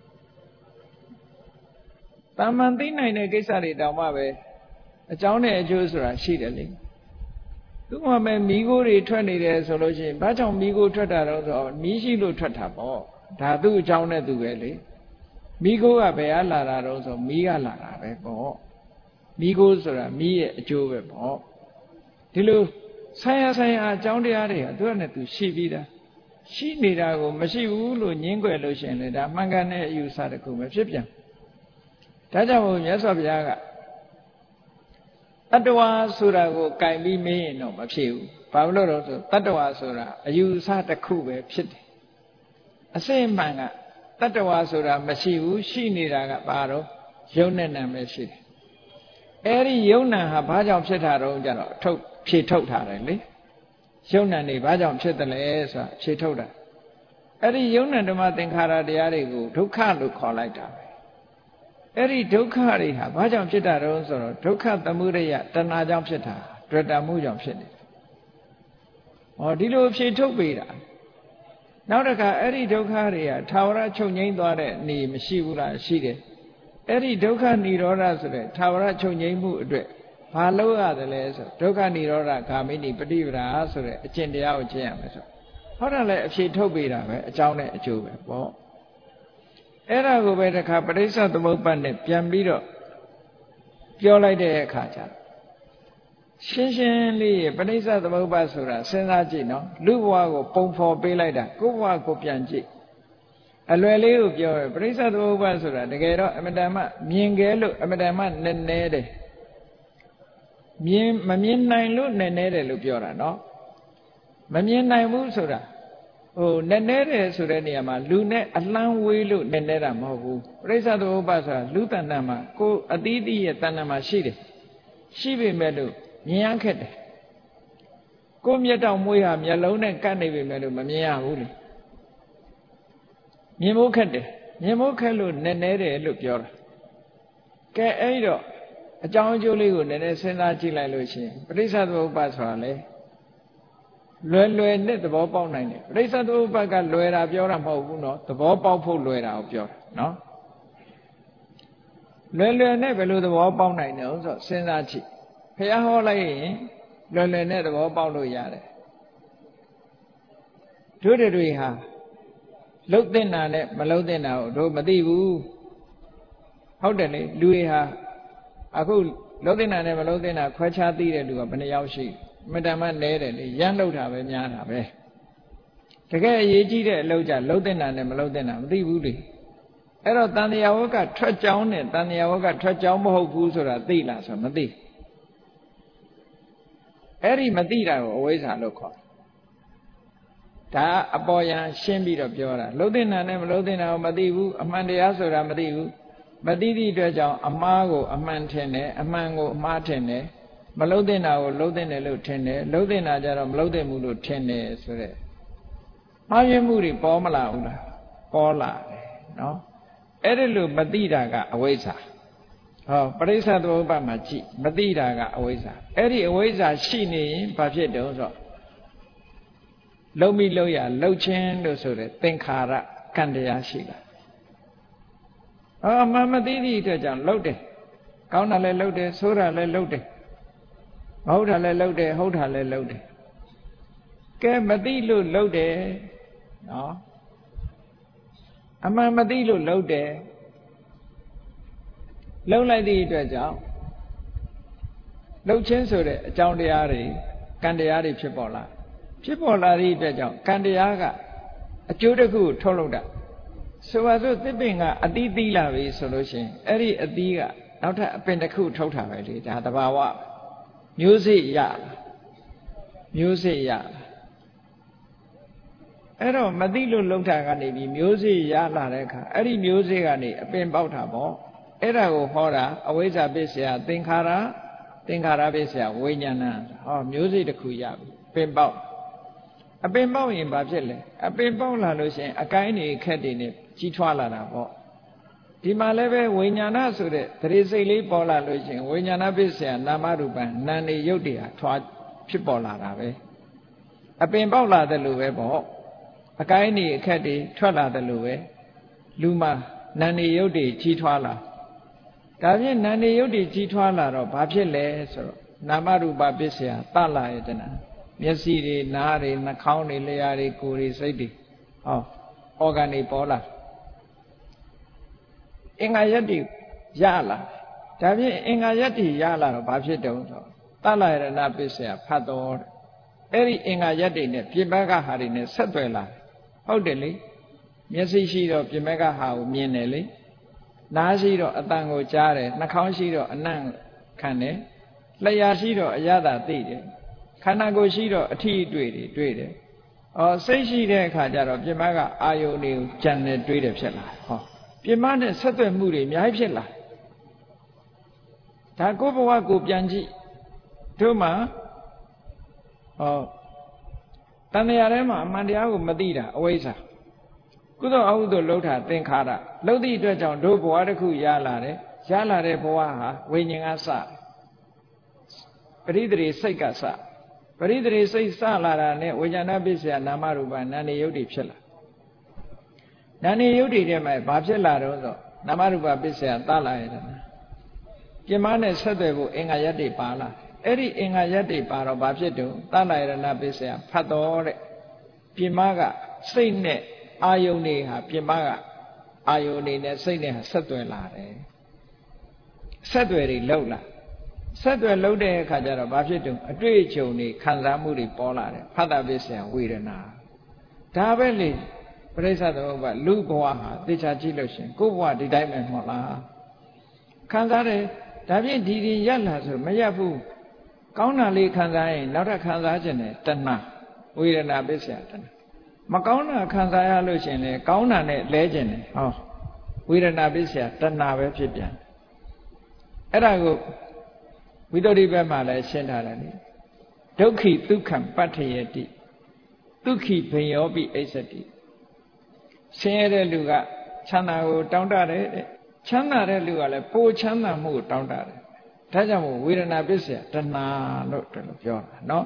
တာမန်သိနိုင်တဲ့ကိစ္စတွေတောင်မှပဲအကြောင်းနဲ့အကျိုးဆိုတာရှိတယ်လေသူ့မှာပဲမိโกတွေထွက်နေတယ်ဆိုလို့ရှိရင်ဘာကြောင့်မိโกထွက်တာတော့ဆိုတော့မီးရှိလို့ထွက်တာပေါ့ဒါသူ့အကြောင်းနဲ့သူပဲလေမိโกကဘယ်ကလာတာတော့ဆိုမီးကလာတာပဲပေါ့မိโกဆိုတာမီးရဲ့အကျိုးပဲပေါ့ဒီလိုဆိုင်ရာဆိုင်ရာအကြောင်းတရားတွေကသူကနဲ့သူရှိပြီးသားရှိနေတာကိုမရှိဘူးလို့ညင်းကွယ်လို့ရှိရင်လေဒါမှန်ကန်တဲ့အယူဆတစ်ခုပဲဖြစ်ပြန်ဒါကြောင့်မို့မြတ်စွာဘုရားကတ attva ဆိုတာကိုကင်ပြီးမေးရင်တော့မဖြစ်ဘူးဘာလို့လဲဆိုတ attva ဆိုတာအယူဆတစ်ခုပဲဖြစ်တယ်အစစ်မှန်ကတ attva ဆိုတာမရှိဘူးရှိနေတာကဘာတော့ယုံနဲ့နာပဲရှိတယ်အဲ့ဒီယုံနာဟာဘာကြောင့်ဖြစ်တာတော့ကြတော့ထုတ်ဖြေထုတ်ထားတယ်လေယုံနာနေဘာကြောင့်ဖြစ်တယ်လဲဆိုတာဖြေထုတ်တာအဲ့ဒီယုံနာဓမ္မသင်္ခါရတရားတွေကိုဒုက္ခလို့ခေါ်လိုက်တာပဲအဲ့ဒီဒုက္ခတွေဟာဘာကြောင့်ဖြစ်တာတော့ဆိုတော့ဒုက္ခသမုဒယတဏှာကြောင့်ဖြစ်တာတွေ့တာမှုကြောင့်ဖြစ်နေတယ်ဟောဒီလိုဖြေထုတ်ပေးတာနောက်တစ်ခါအဲ့ဒီဒုက္ခတွေကထာဝရချုပ်ငြိမ်းသွားတဲ့နေမရှိဘူးလားရှိတယ်အဲ့ဒီဒုက္ခនិရောဓဆိုတဲ့ထာဝရချုပ်ငြိမ်းမှုအတွက်ဘာလို့ရတယ်လဲဆိုဒုက္ခនិရောဓဂာမိနိပฏิပဒါဆိုတဲ့အကျင့်တရားကိုကျင့်ရမယ်ဆိုဟောတာလည်းအဖြေထုတ်ပေးတာပဲအကြောင်းနဲ့အကျိုးပဲပေါ့အဲ့ဒါကိုပဲတခါပရိစ္ဆေသမုပ္ပါဒ်နဲ့ပြန်ပြီးတော့ပြောလိုက်တဲ့အခါကျတော့ရှင်းရှင်းလေးပရိစ္ဆေသမုပ္ပါဒ်ဆိုတာစဉ်းစားကြည့်နော်လူဘဝကိုပုံဖော်ပေးလိုက်တာကိုယ့်ဘဝကိုပြန်ကြည့်အလွယ်လေးကိုပြောရပရိစ္ဆေသမုပ္ပါဒ်ဆိုတာတကယ်တော့အမတန်မှမြင်ခဲလို့အမတန်မှနည်းနည်းတယ်မြင်မမြင်နိုင်လို့နည်းနည်းတယ်လို့ပြောတာနော်မမြင်နိုင်ဘူးဆိုတာဟိုနည်းနည်းတယ်ဆိုတဲ့နေရာမှာလူနဲ့အလန်းဝေးလို့နည်းနည်းတာမဟုတ်ဘူးပရိစ္ဆေသမုပ္ပါဒ်ဆိုတာလူတဏ္ဍမှာကိုယ်အသီးသီးရဲ့တဏ္ဍမှာရှိတယ်ရှိပေမဲ့လို့မြင်ရခက်တယ်ကိုယ်မျက်တောင်မွေးဟာမျက်လုံးနဲ့ကပ်နေပေမဲ့လို့မမြင်ရဘူးလေမြင်ဖို့ခက်တယ်မြင်ဖို့ခက်လို့နည်းနည်းတယ်လို့ပြောတာကဲအဲ့တော့အကြောင်းအကျိုးလေးကိုနည်းနည်းစဉ်းစားကြည့်လိုက်လို့ရှိရင်ပရိစ္ဆေသမုပ္ပါဒ်ဆိုတာလေလွယ်လွယ်နဲ့သဘောပေါက်နိုင်တယ်ပရိစ္ဆေသမုပ္ပါဒ်ကလွယ်တာပြောတာမဟုတ်ဘူးနော်သဘောပေါက်ဖို့လွယ်တာကိုပြောတာနော်လွယ်လွယ်နဲ့ဘယ်လိုသဘောပေါက်နိုင်တယ်ဆိုတော့စဉ်းစားကြည့်ဘုရားဟောလိုက်ရင်လွယ်လွယ်နဲ့သဘောပေါက်လို့ရတယ်တို့တွေဟာလှုပ်တဲ့နာနဲ့မလှုပ်တဲ့နာကိုတို့မသိဘူးဟုတ်တယ်လေလူတွေဟာအခုလှုပ်တဲ့နာနဲ့မလှုပ်တဲ့နာခွဲခြားသိတဲ့လူကဘယ်နှယောက်ရှိမတမ်းမနဲတယ်လေရမ်းလှုပ်တာပဲများတာပဲတကယ်အရေးကြီးတဲ့အလုပ်ကြလှုပ်တဲ့နာနဲ့မလှုပ်တဲ့နာမသိဘူးလေအဲ့တော့တန်တရားဝကထွက်ကြောင်းနဲ့တန်တရားဝကထွက်ကြောင်းမဟုတ်ဘူးဆိုတာသိလားဆိုမသိအဲ့ဒီမသိတာကိုအဝိဇ္ဇာလို့ခေါ်ဒါအပေါ်ယံရှင်းပြီးတော့ပြောတာလှုပ်တဲ့နာနဲ့မလှုပ်တဲ့နာကိုမသိဘူးအမှန်တရားဆိုတာမသိဘူးမသိသည့်အတွက်ကြောင့်အမှားကိုအမှန်ထင်တယ်အမှန်ကိုအမှားထင်တယ်မလှုပ်တဲ့နာကိုလှုပ်တဲ့တယ်လို့ထင်တယ်လှုပ်တဲ့နာကြတော့မလှုပ်တဲ့မှုလို့ထင်တယ်ဆိုတဲ့မှားယွင်းမှုတွေပေါ်မလာဘူးလားပေါ်လာတယ်နော်အဲ့ဒီလိုမသိတာကအဝိဇ္ဇာဟောပရိစ္ဆေသမုပ္ပါဒ်မှာကြည့်မသိတာကအဝိဇ္ဇာအဲ့ဒီအဝိဇ္ဇာရှိနေရင်ဘာဖြစ်တုံးဆိုလုံမိလုံရလှုပ်ခြင်းလို့ဆိုတဲ့သင်္ခါရကံတရားရှိလာဟောမမသိသည့်အတွက်ကြောင့်လှုပ်တယ်ကောင်းတာလည်းလှုပ်တယ်ဆိုးတာလည်းလှုပ်တယ်မဟုတ်တာလည်းလှုပ်တယ်ဟုတ်တာလည်းလှုပ်တယ်ကဲမသိလို့လှုပ်တယ်နော်အမှန်မသိလို့လှုပ်တယ်လှုပ်လိုက်သည့်အတွက်ကြောင့်လှုပ်ခြင်းဆိုတဲ့အကြောင်းတရားတွေကံတရားတွေဖြစ်ပေါ်လာဖြစ်ပေါ်လာသည့်အတွက်ကြောင့်ကံတရားကအကျိုးတစ်ခုထုတ်လုပ်တာဆိုပါစို့သစ်ပင်ကအသီးသီးလာပြီဆိုလို့ရှိရင်အဲ့ဒီအသီးကနောက်ထပ်အပင်တစ်ခုထုတ်တာပဲလေဒါတဘာဝမျိုးစေ့ရလာမျိုးစေ့ရလာအဲ့တော့မသိလို့လှုပ်တာကနေပြီးမျိုးစေ့ရလာတဲ့အခါအဲ့ဒီမျိုးစေ့ကနေအပင်ပေါက်တာပေါ့အဲ့ဒါကိုဟောတာအဝိဇ္ဇာပစ္စယသင်္ခါရသင်္ခါရပစ္စယဝိညာဏဟောမျိုးစေ့တစ်ခုရပြီပင်ပေါက်အပင်ပေါက်ရင်ဘာဖြစ်လဲအပင်ပေါက်လာလို့ရှိရင်အကိုင်းတွေခက်တွေနဲ့ကြီးထွားလာတာပေါ့ဒီမှာလည်းပဲဝိညာဏဆိုတဲ့သတိစိတ်လေးပေါ်လာလို့ရှိရင်ဝိညာဏပစ္စယနာမရူပံနာနေရုပ်တွေဟာထွားဖြစ်ပေါ်လာတာပဲအပင်ပေါက်လာတယ်လို့ပဲပေါ့အကိုင်းတွေအခက်တွေထွက်လာတယ်လို့ပဲလူမှာနာနေရုပ်တွေကြီးထွားလာဒါဖြင့်နာနေရုပ်တွေကြီးထွားလာတော့ဘာဖြစ်လဲဆိုတော့နာမရူပပစ္စယတလာယတနာမျက်စိတွေနားတွေနှာခေါင်းတွေလျှာတွေကိုယ်တွေစိတ်တွေဟောအော်ဂန်တွေပေါ်လာအင်္ဂါရက်တွေရလာဒါဖြင့်အင်္ဂါရက်တွေရလာတော့ဘာဖြစ်တုံးဆိုတလာယရဏပစ္စယဖတ်တော်အဲ့ဒီအင်္ဂါရက်တွေနဲ့ပြင်ပကဟာတွေနဲ့ဆက်သွယ်လာဟုတ်တယ်လေမျက်စိရှိတော့ပြင်ပကဟာကိုမြင်တယ်လေနားရှိတော့အတန်ကိုကြားတယ်နှာခေါင်းရှိတော့အနံ့ခံတယ်လျှာရှိတော့အရသာသိတယ်ခန္ဓာကိုယ်ရှိတော့အထီးတွေ့တယ်တွေ့တယ်အော်စိတ်ရှိတဲ့အခါကျတော့ပြင်မကအာယုန်တွေကိုကြံနေတွေးတယ်ဖြစ်လာဟောပြင်မနဲ့ဆက်သွယ်မှုတွေအများကြီးဖြစ်လာဒါကိုယ်ဘဝကိုပြန်ကြည့်တို့မှာဟောတဏှာထဲမှာအမှန်တရားကိုမသိတာအဝိဇ္ဇာကုသိုလ်အကုသိုလ်လှုပ်တာသင်္ခါရလှုပ်သည့်အတွက်ကြောင့်တို့ဘဝတစ်ခုရလာတယ်ရလာတဲ့ဘဝဟာဝိညာဉ်ကစပရိသေစိတ်ကစပရိသေစိတ်စလာတာနဲ့ဝိညာဏပစ္စယနာမရူပနာနေယုတ်တွေဖြစ်လာနာနေယုတ်တွေထဲမှာဘာဖြစ်လာတော့ဆိုနာမရူပပစ္စယသလာရတနာပြင်မနဲ့ဆက်သွယ်ဖို့အင်္ဂါရက်တွေပါလာအဲ့ဒီအင်္ဂါရက်တွေပါတော့ဘာဖြစ်တုံးသလာရတပစ္စယဖတ်တော်တဲ့ပြင်မကစိတ်နဲ့အာယုန်တွေဟာပြင်မကအာယုန်တွေနဲ့စိတ်နဲ့ဟာဆက်သွယ်လာတယ်ဆက်သွယ်တွေလှုပ်လာဆက်သွယ်လှုပ်တဲ့အခါကျတော့ဘာဖြစ်တုံးအတွေ့အကြုံတွေခံစားမှုတွေပေါ်လာတယ်ဖတ်တာပစ္စယဝေဒနာဒါပဲလေပရိစ္ဆသမုပ္ပါလူဘဝဟာသိချာကြည့်လို့ရှင်ကိုယ့်ဘဝဒီတိုင်းပဲမဟုတ်လားခံစားတယ်ဒါဖြင့်ဒီဒီရက်လာဆိုမရက်ဘူးကောင်းတာလေးခံစားရင်နောက်ထပ်ခံစားခြင်းနဲ့တဏှာဝေဒနာပစ္စယတဏှာမကောင်းတာခံစားရလို့ရှင်လေကောင်းတာနဲ့လဲခြင်းနဲ့ဟောဝေဒနာပစ္စယတဏှာပဲဖြစ်ပြန်အဲ့ဒါကိုဝိတ္တိဘက်မှာလည်းရှင်းထားတယ်နိဒုက္ခိဒုက္ခံပဋ္ဌယတိဒုက္ခိဘိယောပိအိစ္ဆတိဆင်းရဲတဲ့လူကချမ်းသာကိုတောင်းတတယ်တဲ့ချမ်းသာတဲ့လူကလည်းပိုချမ်းသာမှုကိုတောင်းတတယ်ဒါကြောင့်မို့ဝေဒနာပစ္စယတဏှာလို့တယ်လို့ပြောတာနော်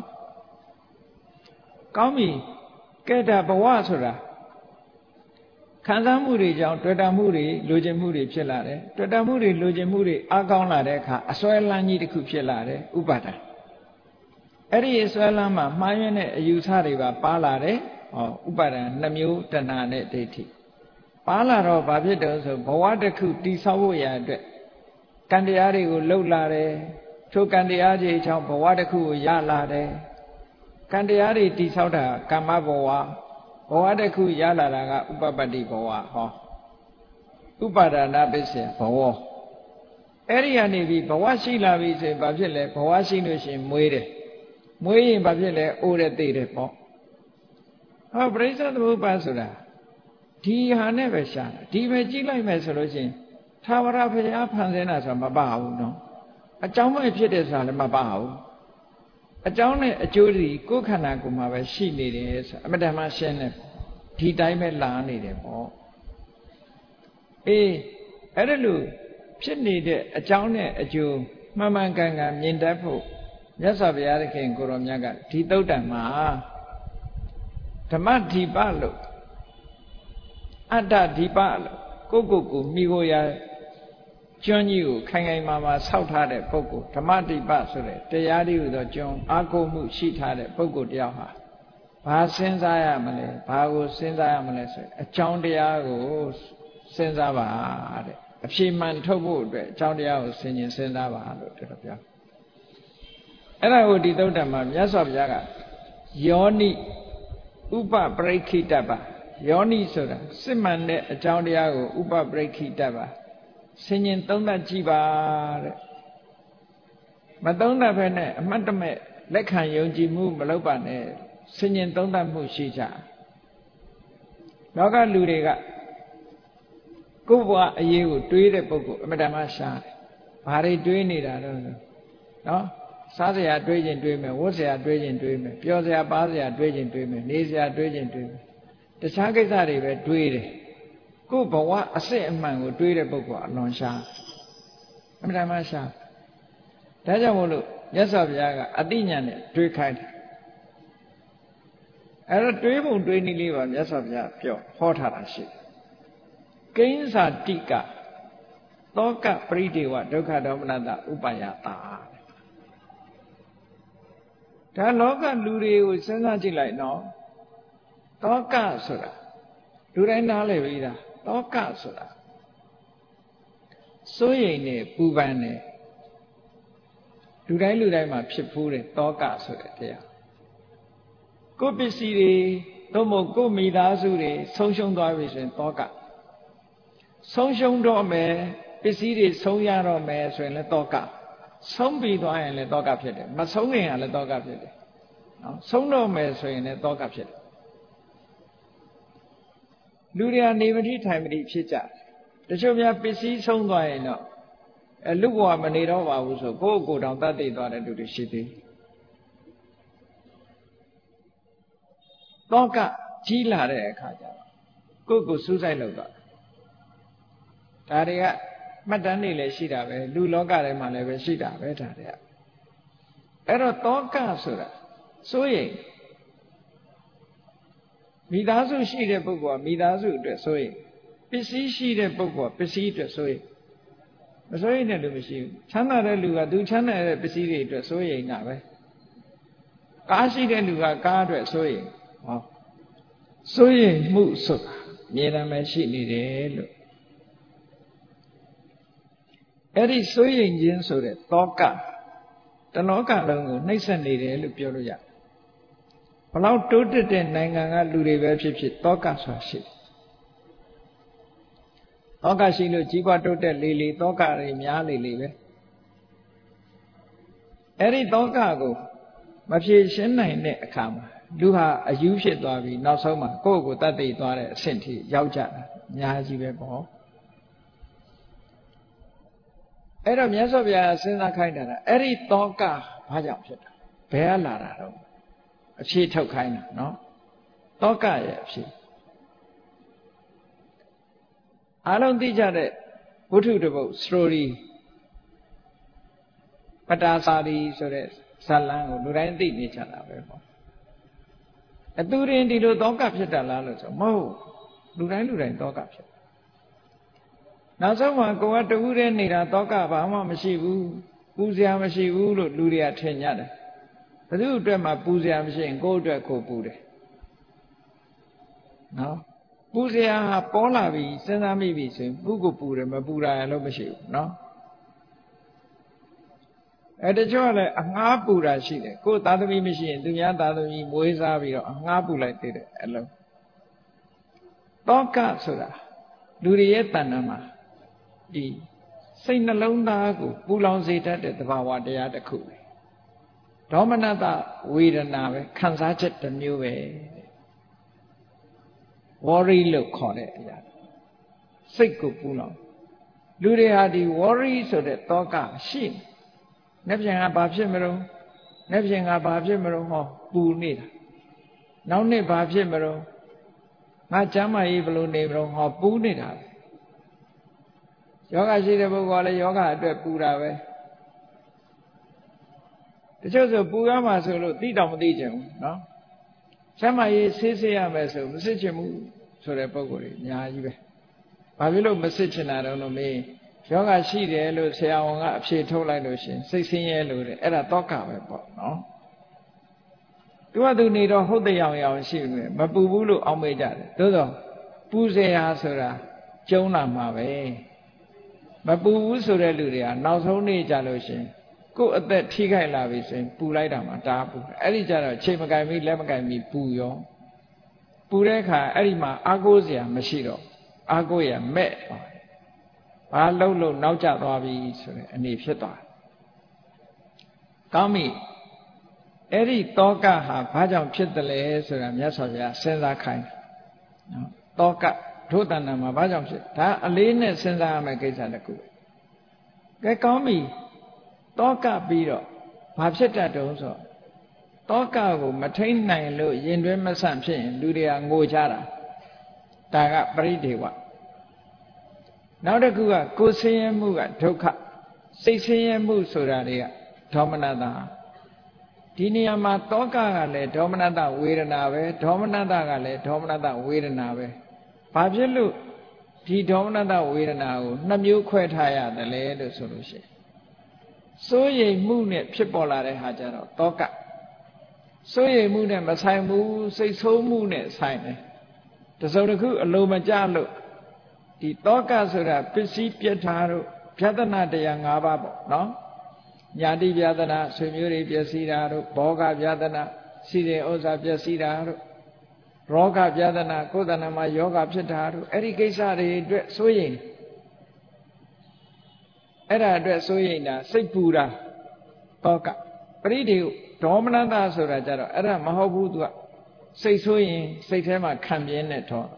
ကောင်းပြီကဲဒါဘဝဆိုတာခံစားမှုတွေကြောင့်တွေ့တာမှုတွေလိုချင်မှုတွေဖြစ်လာတယ်တွေ့တာမှုတွေလိုချင်မှုတွေအကောင်းလာတဲ့အခါအစွဲလန်းကြီးတစ်ခုဖြစ်လာတယ်ဥပါဒံအဲ့ဒီအစွဲလန်းမှာမှားယွင်းတဲ့အယူဆတွေပါပါလာတယ်ဟောဥပါဒံနှမျိုးတဏှာနဲ့ဒိဋ္ဌိပါလာတော့ဘာဖြစ်တယ်ဆိုဘဝတစ်ခုတည်ဆောက်ဖို့ရအတွက်ကံတရားတွေကိုလှုပ်လာတယ်ထိုကံတရားကြီးကြောင့်ဘဝတစ်ခုကိုရလာတယ်ကံတရားတွေတည်ဆောက်တာကမ္မဘဝဘဝတစ်ခုရလာတာကဥပပတ္တိဘဝဟောဥပါဒနာပစ္စယဘဝအဲ့ဒီကနေပြီးဘဝရှိလာပြီဆိုရင်ဘာဖြစ်လဲဘဝရှိလို့ရှိရင်မွေးတယ်မွေးရင်ဘာဖြစ်လဲအိုးတယ်သိတယ်ပေါ့ဟောပရိစ္ဆေသမုပ္ပါဆိုတာဒီဟာနဲ့ပဲရှာတာဒီပဲကြည့်လိုက်မယ်ဆိုလို့ရှိရင်သာဝရဘုရားဖန်ဆင်းတာဆိုတာမပါဘူးနော်အကြောင်းမဲ့ဖြစ်တယ်ဆိုတာလည်းမပါဘူးအကြောင်းနဲ့အကျိုးတွေကိုယ်ခန္ဓာကိုယ်မှာပဲရှိနေတယ်ဆိုအမတ္တမရှင်းတယ်ဒီတိုင်းပဲလာနေတယ်ပေါ့အေးအဲ့ဒါလို့ဖြစ်နေတဲ့အကြောင်းနဲ့အကျိုးမှန်မှန်ကန်ကန်မြင်တတ်ဖို့မြတ်စွာဘုရားသခင်ကိုရောမြတ်ကဒီသုတ်တံမှာဓမ္မဓိပလို့အတ္တဓိပလို့ကိုယ့်ကိုယ်ကိုမိကိုရကျွန်းကြီးကိုခိုင်ခိုင်မာမာဆောက်ထားတဲ့ပုဂ္ဂိုလ်ဓမ္မဓိပဆိုတဲ့တရားလေးဟူသောကျွန်းအာကိုမှုရှိထားတဲ့ပုဂ္ဂိုလ်တယောက်ဟာဘာစဉ်းစားရမလဲဘာကိုစဉ်းစားရမလဲဆိုအကြောင်းတရားကိုစဉ်းစားပါတဲ့အဖြေမှန်ထုတ်ဖို့အတွက်အကြောင်းတရားကိုစဉ်းကျင်စဉ်းစားပါလို့ပြောပြောအဲ့ဒါကိုဒီသုတ္တမှာမြတ်စွာဘုရားကယောနိဥပပရိခိတပါယောနိဆိုတာစစ်မှန်တဲ့အကြောင်းတရားကိုဥပပရိခိတပါဆင်ញင်သုံးသပ်ကြည့်ပါတဲ့မသုံးသပ်ဘဲနဲ့အမှတ်တမဲ့လက်ခံယုံကြည်မှုမလုပ်ပါနဲ့ဆင်ញင်သုံးသပ်မှုရှိကြလောကလူတွေကကိုယ့်ဘဝအရေးကိုတွေးတဲ့ပုဂ္ဂိုလ်အမှန်တမ်းရှားတယ်ဘာတွေတွေးနေတာတော့နော်စားစရာတွေးခြင်းတွေးမယ်ဝတ်စရာတွေးခြင်းတွေးမယ်ပြောစရာပါးစရာတွေးခြင်းတွေးမယ်နေစရာတွေးခြင်းတွေးမယ်တခြားကိစ္စတွေပဲတွေးတယ်ကိုယ့်ဘဝအစစ်အမှန်ကိုတွေးတဲ့ပုဂ္ဂိုလ်အလွန်ရှားအမှန်တမ်းရှားဒါကြောင့်မို့လို့မြတ်စွာဘုရားကအတိညာနဲ့တွေးခိုင်းတယ်အဲ့တော့တွေးပုံတွေးနည်းလေးပါမြတ်စွာဘုရားပြောဟောထားတာရှိတယ်ကိဉ္စာတိကသောကပရိဒေဝဒုက္ခဒေါမနတဥပယတာဒါလောကလူတွေကိုစဉ်းစားကြည့်လိုက်နော်သောကဆိုတာလူတိုင်းနားလည်ပြီလားသောကဆိုတာစိုးရိမ်နေပူပန်နေလူတိုင်းလူတိုင်းမှာဖြစ်ဖူးတယ်သောကဆိုတဲ့တရားကိုယ်ပစ္စည်းတွေသို့မဟုတ်ကိုယ်မိသားစုတွေဆုံးရှုံးသွားပြီဆိုရင်သောကဆုံးရှုံးတော့မယ်ပစ္စည်းတွေဆုံးရတော့မယ်ဆိုရင်လည်းသောကဆုံးပြီးသွားရင်လည်းသောကဖြစ်တယ်မဆုံးခင်ကလည်းသောကဖြစ်တယ်နော်ဆုံးတော့မယ်ဆိုရင်လည်းသောကဖြစ်တယ်လူတွေကနေမတိထိုင်မတိဖြစ်ကြတချို့များပစ္စည်းဆုံးသွားရင်တော့အဲလူဘဝမနေတော့ပါဘူးဆိုကိုယ့်ကိုယ်တောင်တတ်သိသွားတဲ့လူတွေရှိသေးသောကကြီးလာတဲ့အခါကျတော့ကိုယ့်ကိုယ်စူးစိုက်လုပ်တော့ဒါတွေကမှတ်တမ်းတွေလည်းရှိတာပဲလူလောကထဲမှာလည်းပဲရှိတာပဲဒါတွေကအဲ့တော့သောကဆိုတာစိုးရိမ်မိသားစုရှိတဲ့ပုဂ္ဂိုလ်ကမိသားစုအတွက်စိုးရိမ်ပစ္စည်းရှိတဲ့ပုဂ္ဂိုလ်ကပစ္စည်းအတွက်စိုးရိမ်မစိုးရိမ်တဲ့လူမရှိဘူးချမ်းသာတဲ့လူကသူချမ်းသာတဲ့ပစ္စည်းတွေအတွက်စိုးရိမ်တာပဲကားရှိတဲ့လူကကားအတွက်စိုးရိမ်ဟောစိုးရိမ်မှုဆိုတာအမြဲတမ်းပဲရှိနေတယ်လို့အဲ့ဒီစိုးရိမ်ခြင်းဆိုတဲ့သောကတလောကလုံးကိုနှိပ်စက်နေတယ်လို့ပြောလို့ရတယ်ဘလောက်တိုးတက်တဲ့နိုင်ငံကလူတွေပဲဖြစ်ဖြစ်သောကဆိုတာရှိတယ်သောကရှိလို့ကြီးပွားတိုးတက်လေလေသောကတွေများလေလေပဲအဲ့ဒီသောကကိုမဖြေရှင်းနိုင်တဲ့အခါမှာလူဟာအယူဖြစ်သွားပြီးနောက်ဆုံးမှာကိုယ့်ကိုယ်တတ်သိသွားတဲ့အဆင့်ထိရောက်ကြတာအများကြီးပဲပေါ့အဲ့တော့မြတ်စွာဘုရားစဉ်းစားခိုင်းတာအဲ့ဒီသောကဘာကြောင့်ဖြစ်တာဘယ်ကလာတာတော့အဖြေထုတ်ခိုင်းတာနော်သောကရဲ့အဖြေအားလုံးသိကြတဲ့ဝိထုတပုတ် story ပတာစာရီဆိုတဲ့ဇာတ်လမ်းကိုလူတိုင်းသိနေကြတာပဲပေါ့အတူရင်ဒီလိုသောကဖြစ်တာလားလို့ဆိုမဟုတ်လူတိုင်းလူတိုင်းသောကဖြစ်နောက်ဆုံးမှာကိုယ်ကတူးတဲ့နေတာသောကဘာမှမရှိဘူးပူစရာမရှိဘူးလို့လူတွေကထင်ကြတယ်ဘယ်သူအတွက်မှပူစရာမရှိရင်ကိုယ့်အတွက်ကိုပူတယ်နော်ပူစရာဟာပေါ်လာပြီစဉ်းစားမိပြီဆိုရင်ပူကိုပူတယ်မပူတာလည်းမရှိဘူးနော်အဲတချို့ကလည်းအငှားပူတာရှိတယ်ကိုယ်သားသမီးမရှိရင်သူများသားသမီးမွေးစားပြီးတော့အငှားပူလိုက်သေးတယ်အလုံးသောကဆိုတာလူတွေရဲ့တဏ္ဍာမှာဒီစိတ်နှလုံးသားကိုပူလောင်စေတတ်တဲ့သဘာဝတရားတစ်ခုပဲဒေါမနတဝေဒနာပဲခံစားချက်တစ်မျိုးပဲ worry လို့ခေါ်တဲ့အရာစိတ်ကိုပူလောင်လူတွေဟာဒီ worry ဆိုတဲ့သောကရှိနေ။နှစ်ပြန်ကဘာဖြစ်မလို့နှစ်ပြန်ကဘာဖြစ်မလို့ဟောပူနေတာ။နောက်နှစ်ဘာဖြစ်မလို့ငါကျမ်းမာရေးဘလို့နေမလို့ဟောပူနေတာပဲ။ယောဂရှိတဲ့ပုဂ္ဂိုလ်ကလည်းယောဂအတွက်ပူတာပဲ။တချို့ဆိုပူရမှာဆိုလို့သိတောင်မသိချင်ဘူးနော်။ကျမ်းမာရေးဆေးဆေးရမယ်ဆိုမစစ်ချင်ဘူးဆိုတဲ့ပုဂ္ဂိုလ်တွေအများကြီးပဲ။ဘာဖြစ်လို့မစစ်ချင်တာတော့လို့မေးယောဂရှိတယ်လို့ဆရာဝန်ကအဖြေထုတ်လိုက်လို့ရှင်စိတ်ဆင်းရဲလို့တဲ့အဲ့ဒါတောကပဲပေါ့နော်သူကသူနေတော့ဟုတ်တဲ့အောင်အောင်ရှိနေမပူဘူးလို့အောင်းမေးကြတယ်သို့တော့ပူเสียဆိုတာကျုံးလာမှာပဲမပူဘူးဆိုတဲ့လူတွေကနောက်ဆုံးနေ့ကြလို့ရှင်ကိုယ်အသက်ထိခိုက်လာပြီဆိုရင်ပူလိုက်တာမှတားပူအဲ့ဒီကြတော့ချိန်မကင်ပြီးလက်မကင်ပြီးပူရောပူတဲ့အခါအဲ့ဒီမှာအာကိုးเสียမရှိတော့အာကိုးရမဲ့ဘာလှုပ်လို့နောက်ကျသွားပြီဆိုတဲ့အနေဖြစ်သွားကောင်းပြီအဲ့ဒီတောကဟာဘာကြောင့်ဖြစ်တယ်လဲဆိုတာမြတ်စွာဘုရားစဉ်းစားခိုင်းနော်တောကဒုတဏ္ဍမှာဘာကြောင့်ဖြစ်ဒါအလေးနဲ့စဉ်းစားရမယ့်ကိစ္စတစ်ခုကဲကောင်းပြီတောကပြီးတော့ဘာဖြစ်တတ်တုံးဆိုတောကကိုမထိန်နိုင်လို့ရင်တွဲမဆန့်ဖြစ်ရင်လူတွေကငိုကြတာဒါကပရိဒေဝနောက်တစ်ခုကကိုယ်ဆင်းရဲမှုကဒုက္ခစိတ်ဆင်းရဲမှုဆိုတာတွေကဒေါမနတဒီနေရာမှာတောကကလည်းဒေါမနတဝေဒနာပဲဒေါမနတကလည်းဒေါမနတဝေဒနာပဲဘာဖြစ်လို့ဒီဒေါမနတဝေဒနာကိုနှစ်မျိုးခွဲထားရတယ်လဲလို့ဆိုလို့ရှိရင်စိုးရိမ်မှုနဲ့ဖြစ်ပေါ်လာတဲ့ဟာကြတော့တောကစိုးရိမ်မှုနဲ့မဆိုင်ဘူးစိတ်ဆိုးမှုနဲ့ဆိုင်တယ်တစုံတစ်ခုအလိုမကျလို့ဒီတောကဆိုတာပစ္စည်းပြဋ္ဌာတို့ဗျသနာတရား၅ပါးပေါ့နော်ညာတိဗျသနာဆွေမျိုးတွေပျက်စီးတာတို့ဘောဂဗျသနာစီတဲ့ဥစ္စာပျက်စီးတာတို့ရောဂဗျသနာကိုယ်တဏ္ဍမှာယောဂဖြစ်တာတို့အဲ့ဒီကိစ္စတွေအတွက်စိုးရိမ်အဲ့ဒါအတွက်စိုးရိမ်တာစိတ်ပူတာတောကပရိဒေဒေါမနတဆိုတာကြတော့အဲ့ဒါမဟုတ်ဘူးသူကစိတ်ဆိုးရင်စိတ်ထဲမှာခံပြင်းနဲ့ထော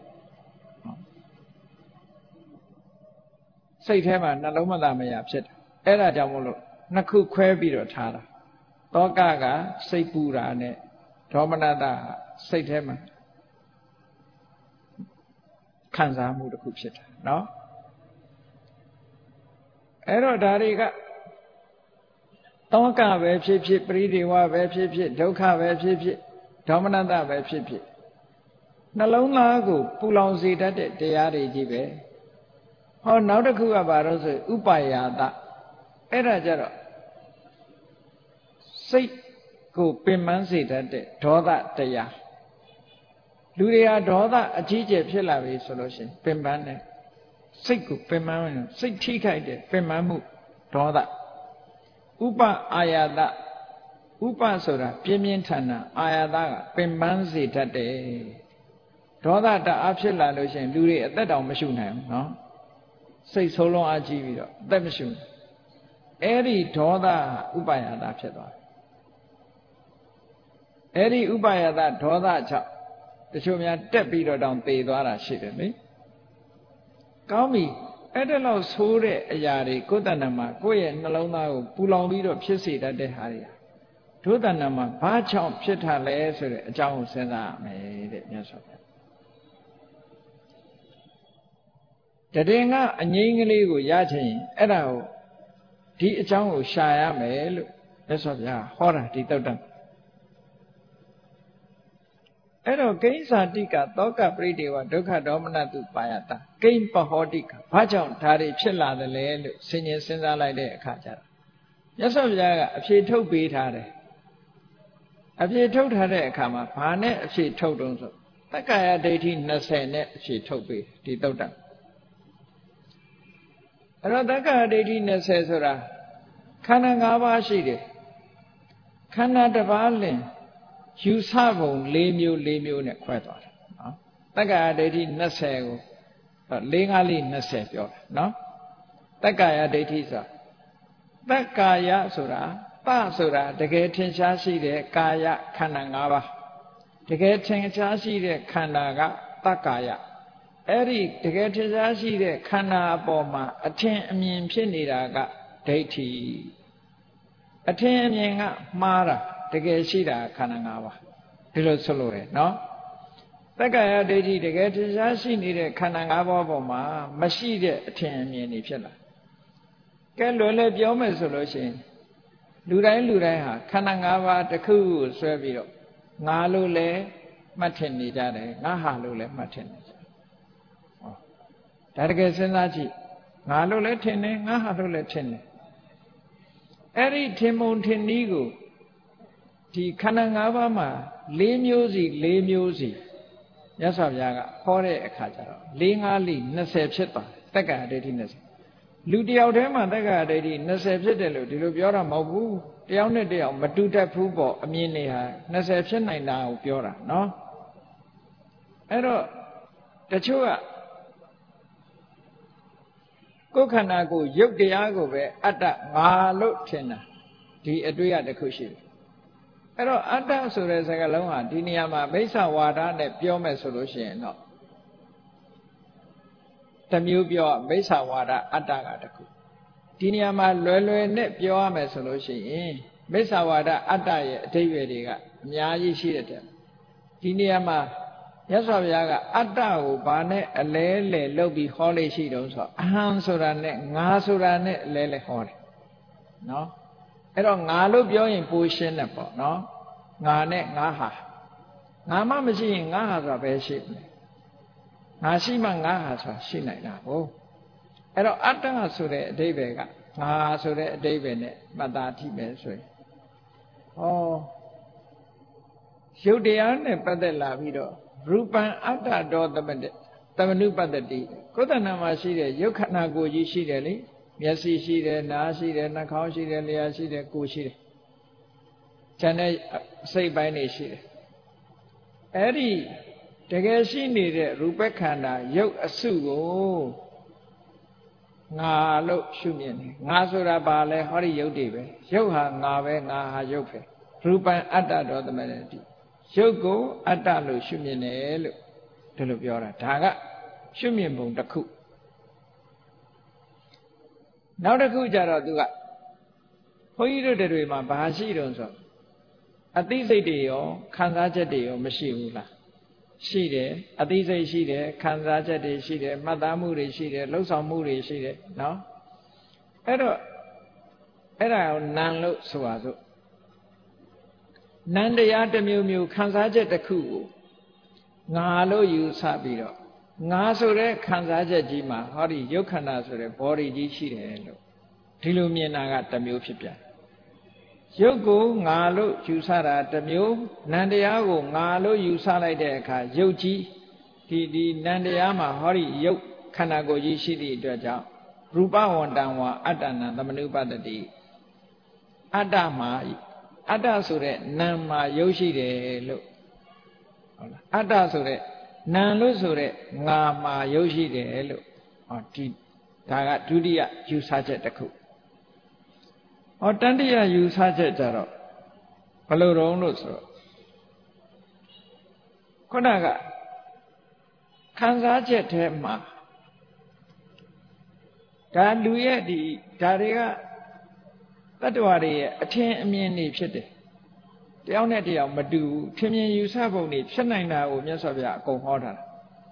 စိတ်ထဲမှာနှလုံးမသားမရဖြစ်တယ်အဲ့ဒါကြောင့်မို့လို့နှစ်ခုခွဲပြီးတော့ထားတာတောကကစိတ်ပူတာနဲ့ဒေါမနတစိတ်ထဲမှာခံစားမှုတစ်ခုဖြစ်တာเนาะအဲ့တော့ဒါတွေကတောကပဲဖြစ်ဖြစ်ပရိဒေဝပဲဖြစ်ဖြစ်ဒုက္ခပဲဖြစ်ဖြစ်ဒေါမနတပဲဖြစ်ဖြစ်နှလုံးသားကိုပူလောင်စေတတ်တဲ့တရားတွေကြီးပဲဟောနောက်တစ်ခုကဘာလို့ဆိုဥပါယတအဲ့ဒါကြတော့စိတ်ကိုပင်ပန်းစေတတ်တဲ့ဒေါသတရားလူတွေကဒေါသအကြီးကျယ်ဖြစ်လာပြီဆိုလို့ရှိရင်ပင်ပန်းတယ်စိတ်ကိုပင်ပန်းရင်စိတ်ထိခိုက်တဲ့ပင်ပန်းမှုဒေါသဥပအာယတဥပဆိုတာပြင်းပြင်းထန်ထန်အာယတကပင်ပန်းစေတတ်တယ်ဒေါသတအားဖြစ်လာလို့ရှိရင်လူတွေအသက်တောင်မရှုနိုင်ဘူးနော်စိတ်ဆိုးလုံးအားကြီးပြီးတော့အသက်မရှုအဲ့ဒီဒေါသဥပယတဖြစ်သွားတယ်အဲ့ဒီဥပယတဒေါသကြောင့်တချို့များတက်ပြီးတော့တောင်သေသွားတာရှိတယ်လေကောင်းပြီအဲ့ဒါလောက်ဆိုးတဲ့အရာတွေကိုယ်တဏ္ဍမှာကိုယ့်ရဲ့နှလုံးသားကိုပူလောင်ပြီးတော့ဖြစ်စေတတ်တဲ့ဟာတွေဒုတဏ္ဍမှာဘာကြောင့်ဖြစ်တာလဲဆိုတဲ့အကြောင်းကိုစဉ်းစားရမယ်တဲ့မြတ်စွာဘုရားတည်ငါအငြိမ်းကလေးကိုရချင်ရင်အဲ့ဒါကိုဒီအကြောင်းကိုရှာရမယ်လို့မြတ်စွာဘုရားဟောတာဒီတုတ်တံအဲ့တော့ကိဉ္စာတိကသောကပရိဒေဝဒုက္ခဒေါမနတုပါယတကိဉ္ပဟောတိကဘာကြောင့်ဒါတွေဖြစ်လာတယ်လဲလို့စဉ်းကျင်စဉ်းစားလိုက်တဲ့အခါကျတော့မြတ်စွာဘုရားကအဖြေထုတ်ပေးထားတယ်အဖြေထုတ်ထားတဲ့အခါမှာဘာနဲ့အဖြေထုတ်တုံးဆိုတက္ကာယဒိဋ္ဌိနှစ်ဆယ်နဲ့အဖြေထုတ်ပေးဒီတုတ်တံအဲ့တော့တက္ကာယဒိဋ္ဌိနှစ်ဆယ်ဆိုတာခန္ဓာ၅ပါးရှိတယ်ခန္ဓာတစ်ပါးလင်ယူဆပုံ၄မျိုး၄မျိုးနဲ့ခွဲသွားတယ်နော်တက္ကာယဒိဋ္ဌိနှစ်ဆယ်ကို၄၅လေးနှစ်ဆယ်ပြောတာနော်တက္ကာယဒိဋ္ဌိဆိုတာတက္ကာယဆိုတာတဆိုတာတကယ်ထင်ရှားရှိတဲ့ကာယခန္ဓာ၅ပါးတကယ်ထင်ရှားရှိတဲ့ခန္ဓာကတက္ကာယအဲ့ဒီတကယ်ထင်ရှားရှိတဲ့ခန္ဓာအပေါ်မှာအထင်အမြင်ဖြစ်နေတာကဒိဋ္ဌိအထင်အမြင်ကမှားတာတကယ်ရှိတာခန္ဓာ၅ပါးဒီလိုဆိုလို့ရနော်တက္ကာယဒိဋ္ဌိတကယ်ထင်ရှားရှိနေတဲ့ခန္ဓာ၅ပါးပေါ်မှာမရှိတဲ့အထင်အမြင်တွေဖြစ်လာကဲလွယ်လွယ်ပြောမယ်ဆိုလို့ရှိရင်လူတိုင်းလူတိုင်းဟာခန္ဓာ၅ပါးတစ်ခုကိုဆွဲပြီးတော့ငါလို့လည်းမှတ်ထင်နေကြတယ်ငါဟာလို့လည်းမှတ်ထင်နေကြတယ်ဟောဒါတကယ်စဉ်းစားကြည့်ငါလို့လည်းထင်တယ်ငါဟာလို့လည်းထင်တယ်အဲ့ဒီထင်မုံထင်နည်းကိုဒီခန္ဓာ၅ပါးမှာ၄မျိုးစီ၄မျိုးစီမြတ်စွာဘုရားကဟောတဲ့အခါကျတော့၄၅လိ၂၀ဖြစ်သွားတက္ကရာဒိဋ္ဌိ၂၀လူတယောက်တည်းမှာတက္ကရာဒိဋ္ဌိ၂၀ဖြစ်တယ်လို့ဒီလိုပြောတာမဟုတ်ဘူးတယောက်နဲ့တယောက်မတူတတ်ဘူးပေါ့အမြင်တွေဟာ၂၀ဖြစ်နိုင်တာကိုပြောတာနော်အဲ့တော့တချို့ကကိုယ်ခန္ဓာကိုယ်ရုပ်တရားကိုပဲအတ္တငါလို့ထင်တာဒီအတွေ့အတစ်ခုရှိတယ်အဲ့တော့အတ္တဆိုတဲ့စကားလုံးဟာဒီနေရာမှာမိစ္ဆာဝါဒနဲ့ပြောမယ်ဆိုလို့ရှိရင်တော့တမျိုးပြောမိစ္ဆာဝါဒအတ္တကတခုဒီနေရာမှာလွယ်လွယ်နဲ့ပြောရမယ်ဆိုလို့ရှိရင်မိစ္ဆာဝါဒအတ္တရဲ့အဓိပ္ပာယ်တွေကအများကြီးရှိတဲ့ဒီနေရာမှာမြတ်စွာဘုရားကအတ္တကိုဘာနဲ့အလဲလဲလုပ်ပြီးဟောလို့ရှိတုံးဆိုအဟံဆိုတာနဲ့ငါဆိုတာနဲ့အလဲလဲဟောတယ်နော်အဲ့တော့ငါလို့ပြောရင်ပိုရှင်းတယ်ပေါ့နော်ငါနဲ့ငါဟာငါမှမရှိရင်ငါဟာဆိုတာပဲရှိမလဲငါရှိမှငါဟာဆိုတာရှိနိုင်တာကိုအဲ့တော့အတ္တဆိုတဲ့အဓိပ္ပာယ်ကငါဆိုတဲ့အဓိပ္ပာယ်နဲ့မှတ်သားထိမယ်ဆိုရင်ဟောရုပ်တရားနဲ့ပတ်သက်လာပြီးတော့ရူပံအတ္တတော်သမတသမနုပတ္တိကိုယ်တဏ္ဍာမှာရှိတဲ့ရုပ်ခန္ဓာကိုယ်ကြီးရှိတယ်လေမျက်စိရှိတယ်နားရှိတယ်နှာခေါင်းရှိတယ်လျှာရှိတယ်ကိုယ်ရှိတယ်ဉာဏ်နဲ့စိတ်ပိုင်းတွေရှိတယ်အဲ့ဒီတကယ်ရှိနေတဲ့ရူပခန္ဓာရုပ်အစုကိုငါလို့ရှုမြင်တယ်ငါဆိုတာဘာလဲဟောဒီရုပ်တွေပဲရုပ်ဟာငါပဲငါဟာရုပ်ပဲရူပံအတ္တတော်သမတ္တိရုပ်ကိုအတ္တလို့ရှုမြင်တယ်လို့ဒီလိုပြောတာဒါကရှုမြင်ပုံတစ်ခုနောက်တစ်ခုကျတော့သူကဘုန်းကြီးတို့တွေမှာဘာရှိတုံးဆိုအသိစိတ်တွေရောခံစားချက်တွေရောမရှိဘူးလားရှိတယ်အသိစိတ်ရှိတယ်ခံစားချက်တွေရှိတယ်မှတ်သားမှုတွေရှိတယ်လှုပ်ဆောင်မှုတွေရှိတယ်နော်အဲ့တော့အဲ့ဒါကိုနာမ်လို့ဆိုပါစို့နန္တရားတစ်မျိုးမျိုးခံစားချက်တစ်ခုကိုငါလို့ယူဆပြီးတော့ငါဆိုတဲ့ခံစားချက်ကြီးမှာဟောဒီရုပ်ခန္ဓာဆိုတဲ့ body ကြီးရှိတယ်လို့ဒီလိုမြင်တာကတစ်မျိုးဖြစ်ပြန်ရုပ်ကိုငါလို့ယူဆတာတစ်မျိုးနန္တရားကိုငါလို့ယူဆလိုက်တဲ့အခါရုပ်ကြီးဒီဒီနန္တရားမှာဟောဒီရုပ်ခန္ဓာကိုယ်ကြီးရှိသည့်အတွက်ကြောင့်ရူပဝန္တံဝါအတ္တနာသမနုပတ္တိအတ္တမှာအတ္တဆိုတဲ့နာမ်မှာရုပ်ရှိတယ်လို့ဟုတ်လားအတ္တဆိုတဲ့နာမ်လို့ဆိုတဲ့ငါမှာရုပ်ရှိတယ်လို့ဟောဒီဒါကဒုတိယယူဆချက်တစ်ခုဟောတတိယယူဆချက်ကြတော့ဘယ်လိုတုံးလို့ဆိုတော့ခုနကခံစားချက်ထဲမှာဒါလူရဲ့ဒီဒါတွေကတတ္တဝါတွေရဲ့အထင်အမြင်တွေဖြစ်တယ်တယောက်နဲ့တယောက်မတူဘူးထင်မြင်ယူဆပုံတွေဖြစ်နိုင်တာကိုမြတ်စွာဘုရားအကုန်ဟောထားတာ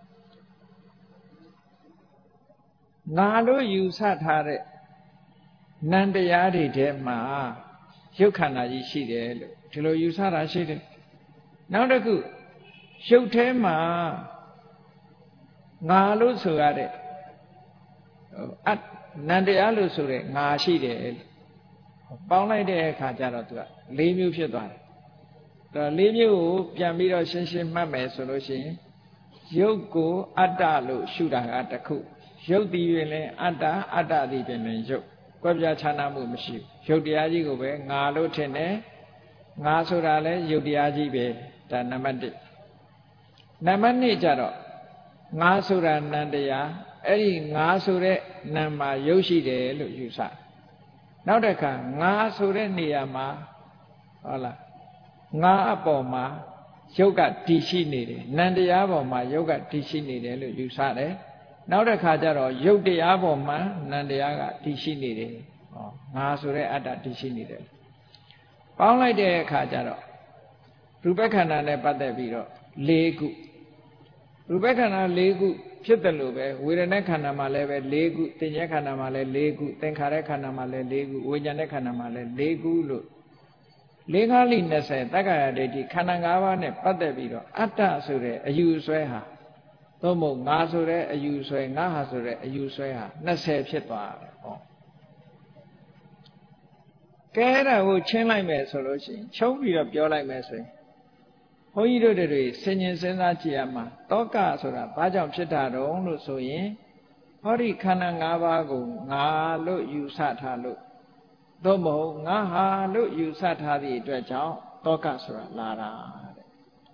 ငါလို့ယူဆထားတဲ့နန္တရားတွေထဲမှာရုပ်ခန္ဓာကြီးရှိတယ်လို့ဒီလိုယူဆတာရှိတယ်နောက်တစ်ခုရုပ်ထဲမှာငါလို့ဆိုရတဲ့အနန္တရားလို့ဆိုတဲ့ငါရှိတယ်ပေါင်းလိုက်တဲ့အခါကျတော့သူက၄မျိုးဖြစ်သွားတယ်ဒါ၄မျိုးကိုပြန်ပြီးတော့ရှင်းရှင်းမှတ်မယ်ဆိုလို့ရှိရင်ရုပ်ကိုအတ္တလို့ရှုတာကတစ်ခုရုပ်တည်ရင်လည်းအတ္တအတ္တတည်ရင်လည်းရုပ်ကွက်ပြားခြားနာမှုမရှိဘူးရုပ်တရားကြီးကိုပဲငါလို့ထင်တယ်ငါဆိုတာလည်းရုပ်တရားကြီးပဲဒါနံပါတ်၁နံပါတ်၂ကျတော့ငါဆိုတာနန္တရားအဲ့ဒီငါဆိုတဲ့နာမ်မှာရုပ်ရှိတယ်လို့ယူဆနောက်တစ်ခါငါဆိုတဲ့နေရာမှာဟုတ်လားငါအပေါ်မှာရုပ်ကတည်ရှိနေတယ်နန္တရားပေါ်မှာရုပ်ကတည်ရှိနေတယ်လို့ယူဆတယ်နောက်တစ်ခါကျတော့ရုပ်တရားပေါ်မှာနန္တရားကတည်ရှိနေတယ်ဟောငါဆိုတဲ့အတ္တတည်ရှိနေတယ်ပေါင်းလိုက်တဲ့အခါကျတော့ရူပခန္ဓာနဲ့ပတ်သက်ပြီးတော့၄ခုရူပခန္ဓာ၄ခုဖြစ်တယ်လို့ပဲဝေဒနာခန္ဓာမှာလည်းပဲ၄ခုသင်္ညေခန္ဓာမှာလည်း၄ခုသင်္ခါရခန္ဓာမှာလည်း၄ခုဝိညာဉ်ခန္ဓာမှာလည်း၄ခုလို့၄၅လိ၂၀တက္ကရာဒိဋ္ဌိခန္ဓာ၅ပါးနဲ့ပတ်သက်ပြီးတော့အတ္တဆိုတဲ့အယူဆွဲဟာသို့မဟုတ်ငါဆိုတဲ့အယူဆွဲငါဟာဆိုတဲ့အယူဆွဲဟာ၂၀ဖြစ်သွားတယ်ဟောဒကဲအဲ့ဒါကိုချင်းလိုက်မယ်ဆိုလို့ရှိရင်ချုပ်ပြီးတော့ပြောလိုက်မယ်ဆိုရင်ဘုန်းကြီးတို့တွေစဉ်းကျင်စဉ်းစားကြည့်ရမှာတောကဆိုတာဘာကြောင့်ဖြစ်တာတုံးလို့ဆိုရင်ဟောဒီခန္ဓာ၅ပါးကိုငါလို့ယူဆထားလို့သို့မဟုတ်ငါဟာလို့ယူဆထားသည့်အတွက်ကြောင့်တောကဆိုတာလာတာတဲ့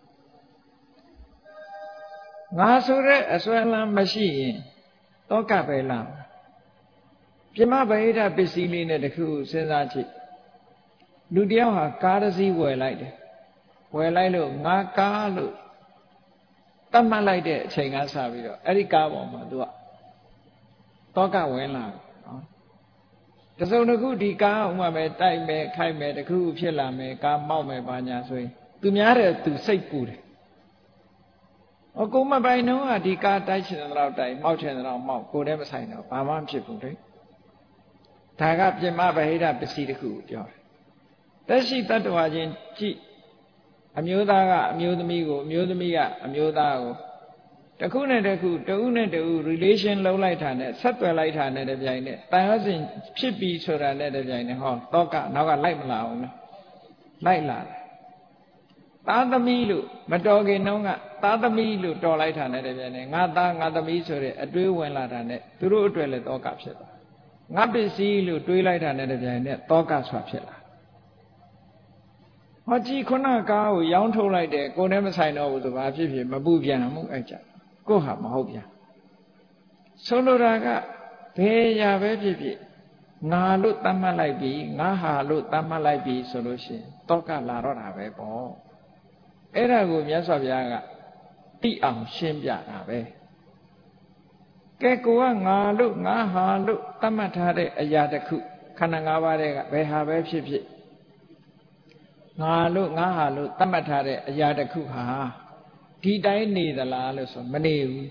ငါဆိုတဲ့အစွဲလမ်းမရှိရင်တောကပဲလာပြမဗဟိတပစ္စည်းလေးနဲ့တခုစဉ်းစားကြည့်လူတယောက်ဟာကားတစ်စီးဝယ်လိုက်တယ်ဝယ်လိုက်လို့ငါကားလို့တတ်မှတ်လိုက်တဲ့အချိန်ကစပြီးတော့အဲ့ဒီကားပေါ်မှာသူကတောကဝင်လာတယ်နော်တစုံတစ်ခုဒီကားဥမာပဲတိုက်မယ်ခိုက်မယ်တခုဖြစ်လာမယ်ကားမောက်မယ်ဘာညာဆိုရင်သူများတယ်သူစိတ်ပူတယ်အကုန်မပိုင်တော့ကဒီကားတိုက်ချင်တဲ့တော့တိုက်မောက်ချင်တဲ့တော့မောက်ကိုယ်တည်းမဆိုင်တော့ဘာမှမဖြစ်ဘူးလေဒါကပြမဗဟိတပစ္စည်းတစ်ခုကိုပြောတယ်တက်ရှိတတ္တဝါချင်းကြည့်အမျိုးသားကအမျိုးသမီးကိုအမျိုးသမီးကအမျိုးသားကိုတခုနဲ့တခုတဦးနဲ့တဦး relation လုံးလိုက်တာနဲ့ဆက်သွယ်လိုက်တာနဲ့တပြိုင်နက်တန်ဟစဉ်ဖြစ်ပြီးဆိုတာနဲ့တပြိုင်နက်ဟောတောကနောက်ကလိုက်မလာအောင်လားလိုက်လာတယ်သားသမီးလို့မတော်ခင်တုန်းကသားသမီးလို့တော်လိုက်တာနဲ့တပြိုင်နက်ငါသားငါသမီးဆိုတဲ့အတွေးဝင်လာတာနဲ့သူတို့အတွက်လည်းတောကဖြစ်သွားငါပစ္စည်းလို့တွေးလိုက်တာနဲ့တပြိုင်နက်တောကဆွာဖြစ်လာဟောကြည့်ခုနကားကိုရောင်းထုတ်လိုက်တယ်ကိုယ်နဲ့မဆိုင်တော့ဘူးဆိုဘာဖြစ်ဖြစ်မပူပြန်မှုအဲ့ကြကိုဟာမဟုတ်ပြန်ဆိုလိုတာကဘယ်ရာပဲဖြစ်ဖြစ်ငါလို့တတ်မှတ်လိုက်ပြီးငါဟာလို့တတ်မှတ်လိုက်ပြီးဆိုလို့ရှိရင်တောကလာတော့တာပဲပေါ့အဲ့ဒါကိုမြတ်စွာဘုရားကသိအောင်ရှင်းပြတာပဲကဲကိုကငါလို့ငါဟာလို့တတ်မှတ်ထားတဲ့အရာတစ်ခုခန္ဓာ၅ပါးတဲ့ကဘယ်ဟာပဲဖြစ်ဖြစ်ငါလို့ငါဟာလို့သတ်မှတ်ထားတဲ့အရာတစ်ခုဟာဒီတိုင်းနေသလားလို့ဆိုမနေဘူး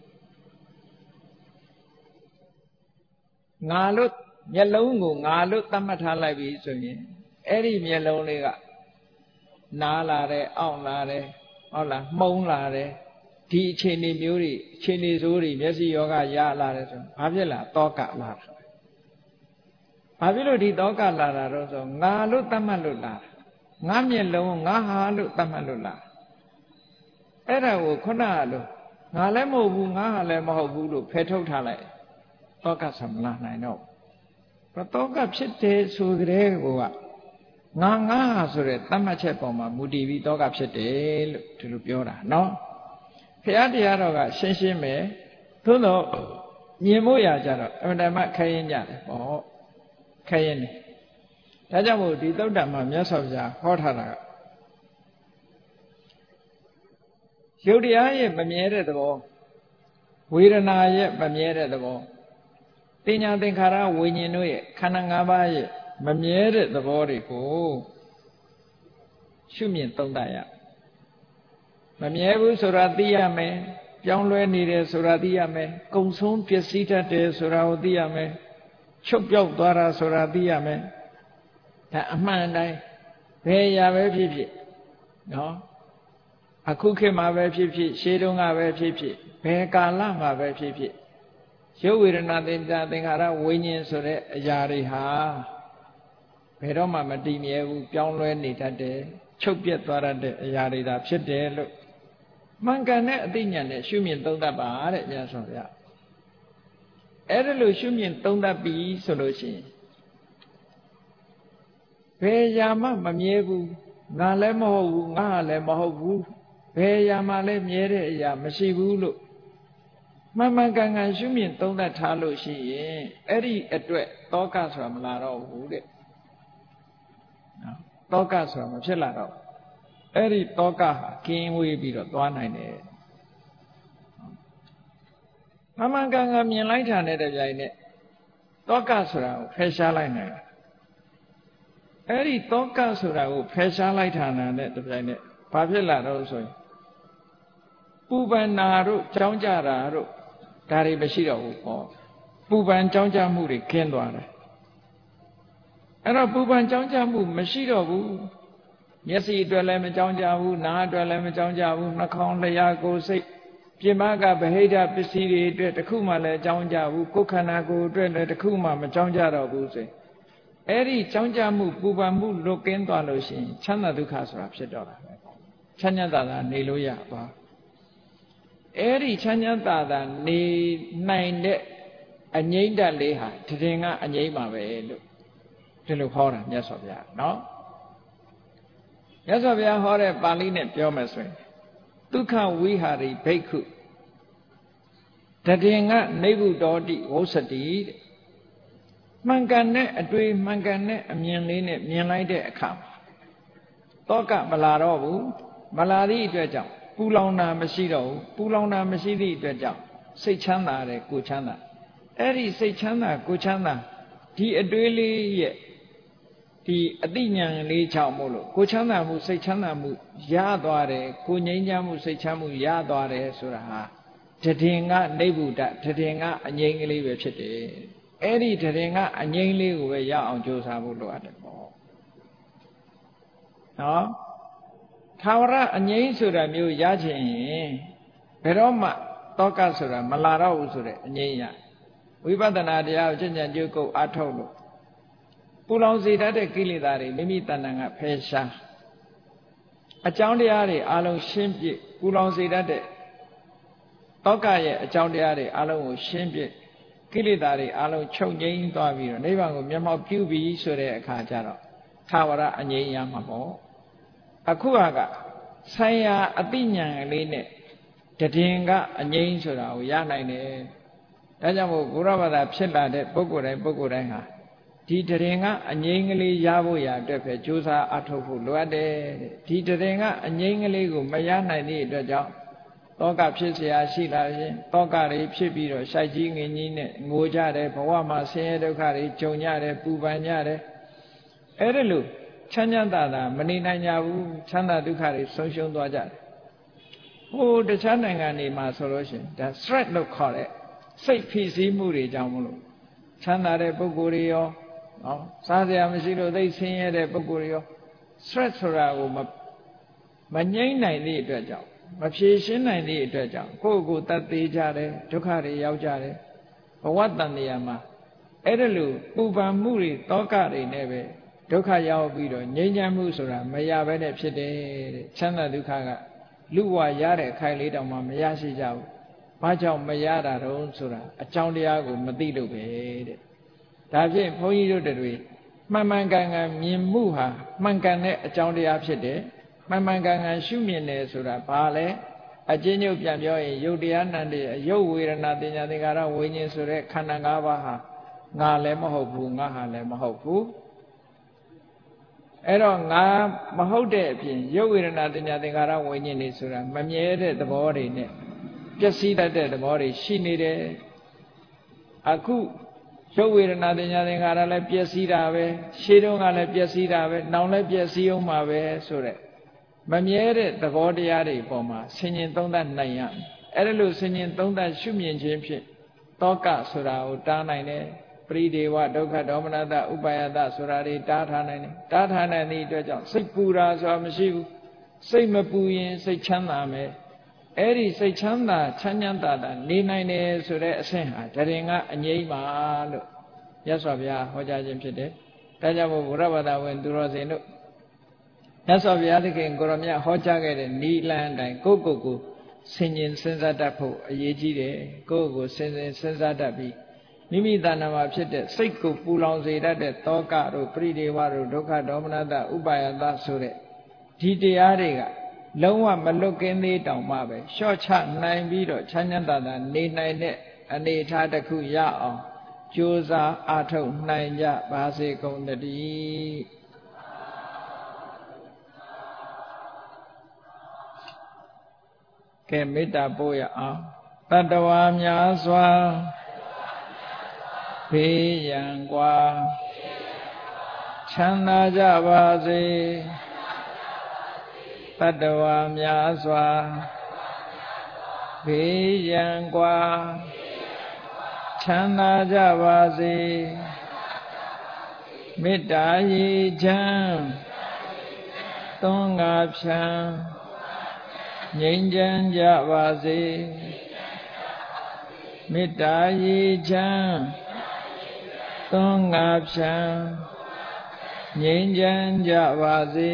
ငါလို့မျက်လုံးကိုငါလို့သတ်မှတ်ထားလိုက်ပြီဆိုရင်အဲ့ဒီမျက်လုံးလေးကနားလာတယ်အောင့်လာတယ်ဟုတ်လားမှုံးလာတယ်ဒီအခြေအနေမျိုးတွေအခြေအနေဆိုးတွေမျက်စိယောဂရလာတယ်ဆိုဘာဖြစ်လာတောကလာတာဘာဖြစ်လို့ဒီတောကလာတာတော့ဆိုငါလို့သတ်မှတ်လို့လာငါမျက်လုံးငါဟာလို့သတ်မှတ်လို့လားအဲ့ဒါကိုခုနကလို့ငါလည်းမဟုတ်ဘူးငါဟာလည်းမဟုတ်ဘူးလို့ဖယ်ထုတ်ထားလိုက်တောကဆမလာနိုင်တော့တောကဖြစ်တယ်ဆိုကြတဲ့ကိုကငါငါဟာဆိုတဲ့သတ်မှတ်ချက်ပေါ်မှာမူတည်ပြီးတောကဖြစ်တယ်လို့ဒီလိုပြောတာနော်ဘုရားတရားတော်ကရှင်းရှင်းပဲသို့တော့မြင်ဖို့ရကြတော့အမှန်တမ်းခရင်ကြတယ်ပေါ့ခရင်တယ်ဒါကြောင့်မို့ဒီသုတ္တမှာမြတ်စွာဘုရားဟောထားတာကရုပ်တရားရဲ့မမြဲတဲ့သဘောဝေဒနာရဲ့မမြဲတဲ့သဘောပညာသင်္ခါရဝိညာဉ်တို့ရဲ့ခန္ဓာ၅ပါးရဲ့မမြဲတဲ့သဘောတွေကိုရှုမြင်သုံးသပ်ရမမြဲဘူးဆိုတာသိရမယ်ပြောင်းလဲနေတယ်ဆိုတာသိရမယ်ကုံဆုံးပျက်စီးတတ်တယ်ဆိုတာကိုသိရမယ်ချုပ်ပြောက်သွားတာဆိုတာသိရမယ်ဒါအမှန်တိုင်းဘယ်ရာပဲဖြစ်ဖြစ်နော်အခုခေတ်မှာပဲဖြစ်ဖြစ်ရှေးတုန်းကပဲဖြစ်ဖြစ်ဘယ်ကာလမှာပဲဖြစ်ဖြစ်ရုပ်ဝေဒနာသင်္ခါရသင်္ခါရဝိညာဉ်ဆိုတဲ့အရာတွေဟာဘယ်တော့မှမတည်မြဲဘူးပြောင်းလဲနေတတ်တယ်ချုပ်ပြတ်သွားတတ်တဲ့အရာတွေဒါဖြစ်တယ်လို့မှန်ကန်တဲ့အသိဉာဏ်နဲ့ရှုမြင်သုံးသပ်ပါတဲ့မြတ်စွာဘုရားအဲ့ဒါလို့ရှုမြင်သုံးသပ်ပြီးဆိုလို့ရှိရင်ဘယ်ရာမှမမြဲဘူးငါလည်းမဟုတ်ဘူးငါလည်းမဟုတ်ဘူးဘယ်ရာမှလည်းမြဲတဲ့အရာမရှိဘူးလို့မှန်မှန်ကန်ကန်ရှုမြင်သုံးသပ်ထားလို့ရှိရင်အဲ့ဒီအတွက်တောကဆိုတာမလာတော့ဘူးတဲ့နော်တောကဆိုတာမဖြစ်လာတော့အဲ့ဒီတောကဟာကင်းဝေးပြီးတော့သွားနိုင်တယ်မှန်မှန်ကန်ကန်မြင်လိုက်တာနဲ့တပြိုင်နက်တောကဆိုတာကိုဖယ်ရှားလိုက်နိုင်တယ်အဲ့ဒီတောကဆိုတာကိုဖယ်ရှားလိုက်တာနဲ့တပြိုင်နက်ဘာဖြစ်လာတော့ဆိုရင်ပူပန်နာတို့ကြောင်းကြတာတို့ဒါတွေမရှိတော့ဘူးပေါ့ပူပန်ကြောင်းကြမှုတွေခင်းသွားတယ်အဲ့တော့ပူပန်ကြောင်းကြမှုမရှိတော့ဘူးမျက်စိအတွက်လည်းမကြောင်းကြဘူးနားအတွက်လည်းမကြောင်းကြဘူးနှာခေါင်းလျှာကိုယ်စိတ်ပြင်မကဗဟိတပစ္စည်းတွေအတွက်တခုမှလည်းကြောင်းကြဘူးကိုယ်ခန္ဓာကိုယ်အတွက်လည်းတခုမှမကြောင်းကြတော့ဘူးဆိုရင် Eri Chanjamu Pubamu Loken Dwaloshin, Chana Duka Surapshedora. Chanyada Niluya. Eri Chanyada ni nine Anyenda Leha, Tinga Anyema Velu. Tilu Hora, Yasovia, no? Yasovia Hore Baline Piomaswing. Duka Wihari Beku. Tatinga Nebu Dodi Wosadi. Mangane, a dream, Mangane, a Mianline, Mianlide account. Toka Malarovu, Malari Dredja, Pulona Masido, Pulona Masidi Dredja, Sechana, Kuchana. Eri Sechana, Kuchana, the Adwili yet. The Adinian Li Chao Molo, Kuchana Mu Sechana Mu, Yadware, Kunyanya Mu Sechamu Yadware Suraha, Tatinga, Nebuda, Tatinga, and Yangli Vechete. Eri Tatinga, and Yangli were Ya on Josabulo at the ball. No? Tawara and Yang Sura Mu Yajin, Peroma, Toka Sura, Malara Usure, and Yaya. We bought an idea of Jinja Juko Atolo. Pulau Zeta de Kilidari, Limitananga Pesha. A Joundiari, Alo Shimpi, Pulau Zeta de Tokaye, a Joundiari, Alo Shimpi, Kilidari, Alo Chonging Davir, Nevan, Yama Pubi, Sure Kajaro, Tawara, and Yamamo. Akuaga, Saya, Abinya, Line, Tatinga, and Yain Sura, Yana. Tajamu Guravada Pilla de Bogure, Bogureha. Titeringa, and Yingli Yavuya, Depe, Jusa, Atofu, Luade, Titeringa, and Yingli, Mayana, the job. Toga Pisia, Sila, Togari, Pipiro, Shajing in Mujare, Pawama, Sedokari, Jonyare, Pubanyare, Erelu, Chanyanda, Manina Yavu, Chanda Dukari, Social Dwaja. Oh, the Chanangani Masolution, that threat look call it. Say P C Muri Jamulu. Chandare Bogurio, no, Sadia Masilo, they sing at a Bogurio. Stressora, Manyan ninety dredge. Mapshin ninety dredge. Go go that the jare, Tokari Yaujare. But what than the Yama? Edelu, Uba Muri, Tokari neve, Toka Yaubido, Nyanya Musura, Maya Vene Pide, Chanda Dukaga, Lua Yare, Kaili Dama, Mayashi Jau. Majo Mayada Ronsura, a Chandiago, Madido Bede. David Poyo de Rui, Mamanganga Mimuha, Mangane, a Chandia Pide, Mamanganga Shumine Sura, Pale, a Genio Piano, Yudian and the Yowi and Nadina de Gara, Winnie Sure, Kanagawaha, Nalemahopu, Nahalemahopu. Ero Nga Mahode, Yowi and Nadina de Gara, Winnie Sura, Mamere, the body. Just see that the body, she needed a coup. So we're another thing. I let Piasida, she don't let Piasida, now let Piasio Mave, Sure. Mamiere, the body Ari Poma, singing Tonda Naya, Erelu singing Tonda Shumian Championship, Toka Sura, Utanine, Pridewa, Doka Dominada, Ubayada, Surari, Tatanani, Tatanani, Sikura, Samashu, say Mapuin, say Chaname. Eri say Chanda, Chanyanda, Nine, Sure, Senha, Taringa, and Yema, Yasovia, Hojajim Chide, Tajabu, Ravada, when Durozino, Yasovia, the King, Goromia, Hojaget, and Neeland, and Gogogo, singing Sensatapo, Yejide, Gogo, singing Sensatapi, Mimi Danama Chite, Seiko, Pulon Zeta, Toka, Pridewaru, Doka, Dominada, Ubayada, Sure, Titi Ariga. Lowa Malokin the Domabe, short chat nine video, Chanyanda, Ni Nine, and the Tataku Ya, Josa, Ato, Nine Ya, Basic on the D. Kemita Boya, Tadawam Yaswa, Pi Yangwa, Chana Javazi. Tadawa Myaswa Vijangwa Chana Javazi Midayi Jam Tongapshan Nyinjan Javazi Midayi Jam Tongapshan ငြိမ်းချမ်းကြပါစေ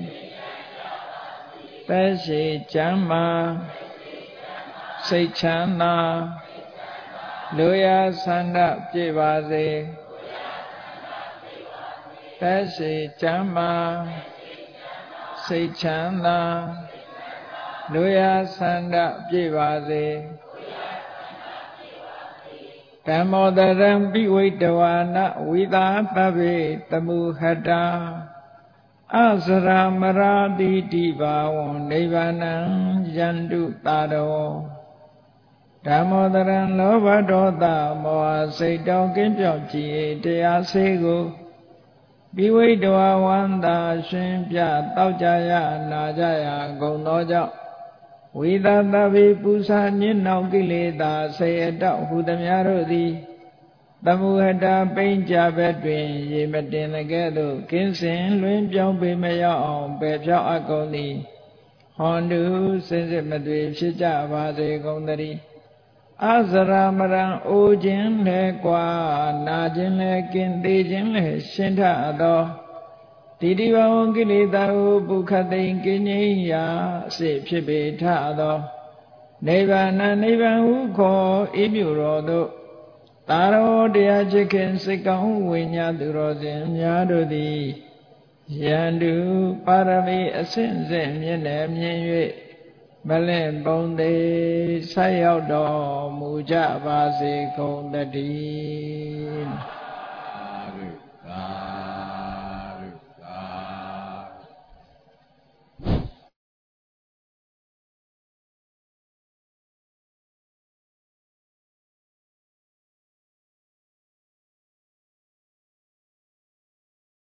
သက်ရှိချမ်းသာစိတ်ချမ်းသာလူရာဆန္ဒပြည့်ပါစေသက်ရှိချမ်းသာစိတ်ချမ်းသာလူရာဆန္ဒပြည့်ပါစေဓမ္မောတရံပိဝိတဝါနဝိသာသဗ္ဗေတမုဟတာအစရာမရာတိတိဘာဝံနိဗ္ဗာနံယန္တုတာရောဓမ္မောတရံလောဘဒေါသမောဟစိတ်တောကင်းပြောက်ကြည်တရားစေကိုပိဝိတဝါဝန္တာရှင်ပြတောက်ကြရနာကြရကုန်သောကြောင့်ဝိသသဗ္ဗေပူဇာညစ်နောင်ကိလေသာဆေအတောက်ဟူသည်များတို့သည်သမုဟတာပိဉ္ကြဘက်တွင်ရေမတင်တဲ့ကဲ့သို့ကင်းစင်လွင်ပြောင်းပေမရောက်အောင်ပယ်ဖြောက်အပ်ကုန်သည်ဟွန်တုစင်စစ်မသွေဖြစ်ကြပါစေကုန်သတည်းအစရာမရံအိုခြင်းလဲကွာနာခြင်းလဲကင်းသေးခြင်းလဲရှင်းထသောတိတိဘဝကိလေသာဟုပုခသိင်ကင်းငြိမ်းရာအစေဖြစ်ပေထသောနိဗ္ဗာန်နိဗ္ဗာန်ဟုခေါ်ဤမြို့တော်သို့သာရောတရားချစ်ခင်စိတ်ကောင်းဝိညာသူတော်စင်များတို့သည်ယန္တုပါရမီအစဉ်စဉ်မြင့်နယ်မြင့်၍မလင့်ပုံသေးဆက်ရောက်တော်မူကြပါစေကုန်သတည်း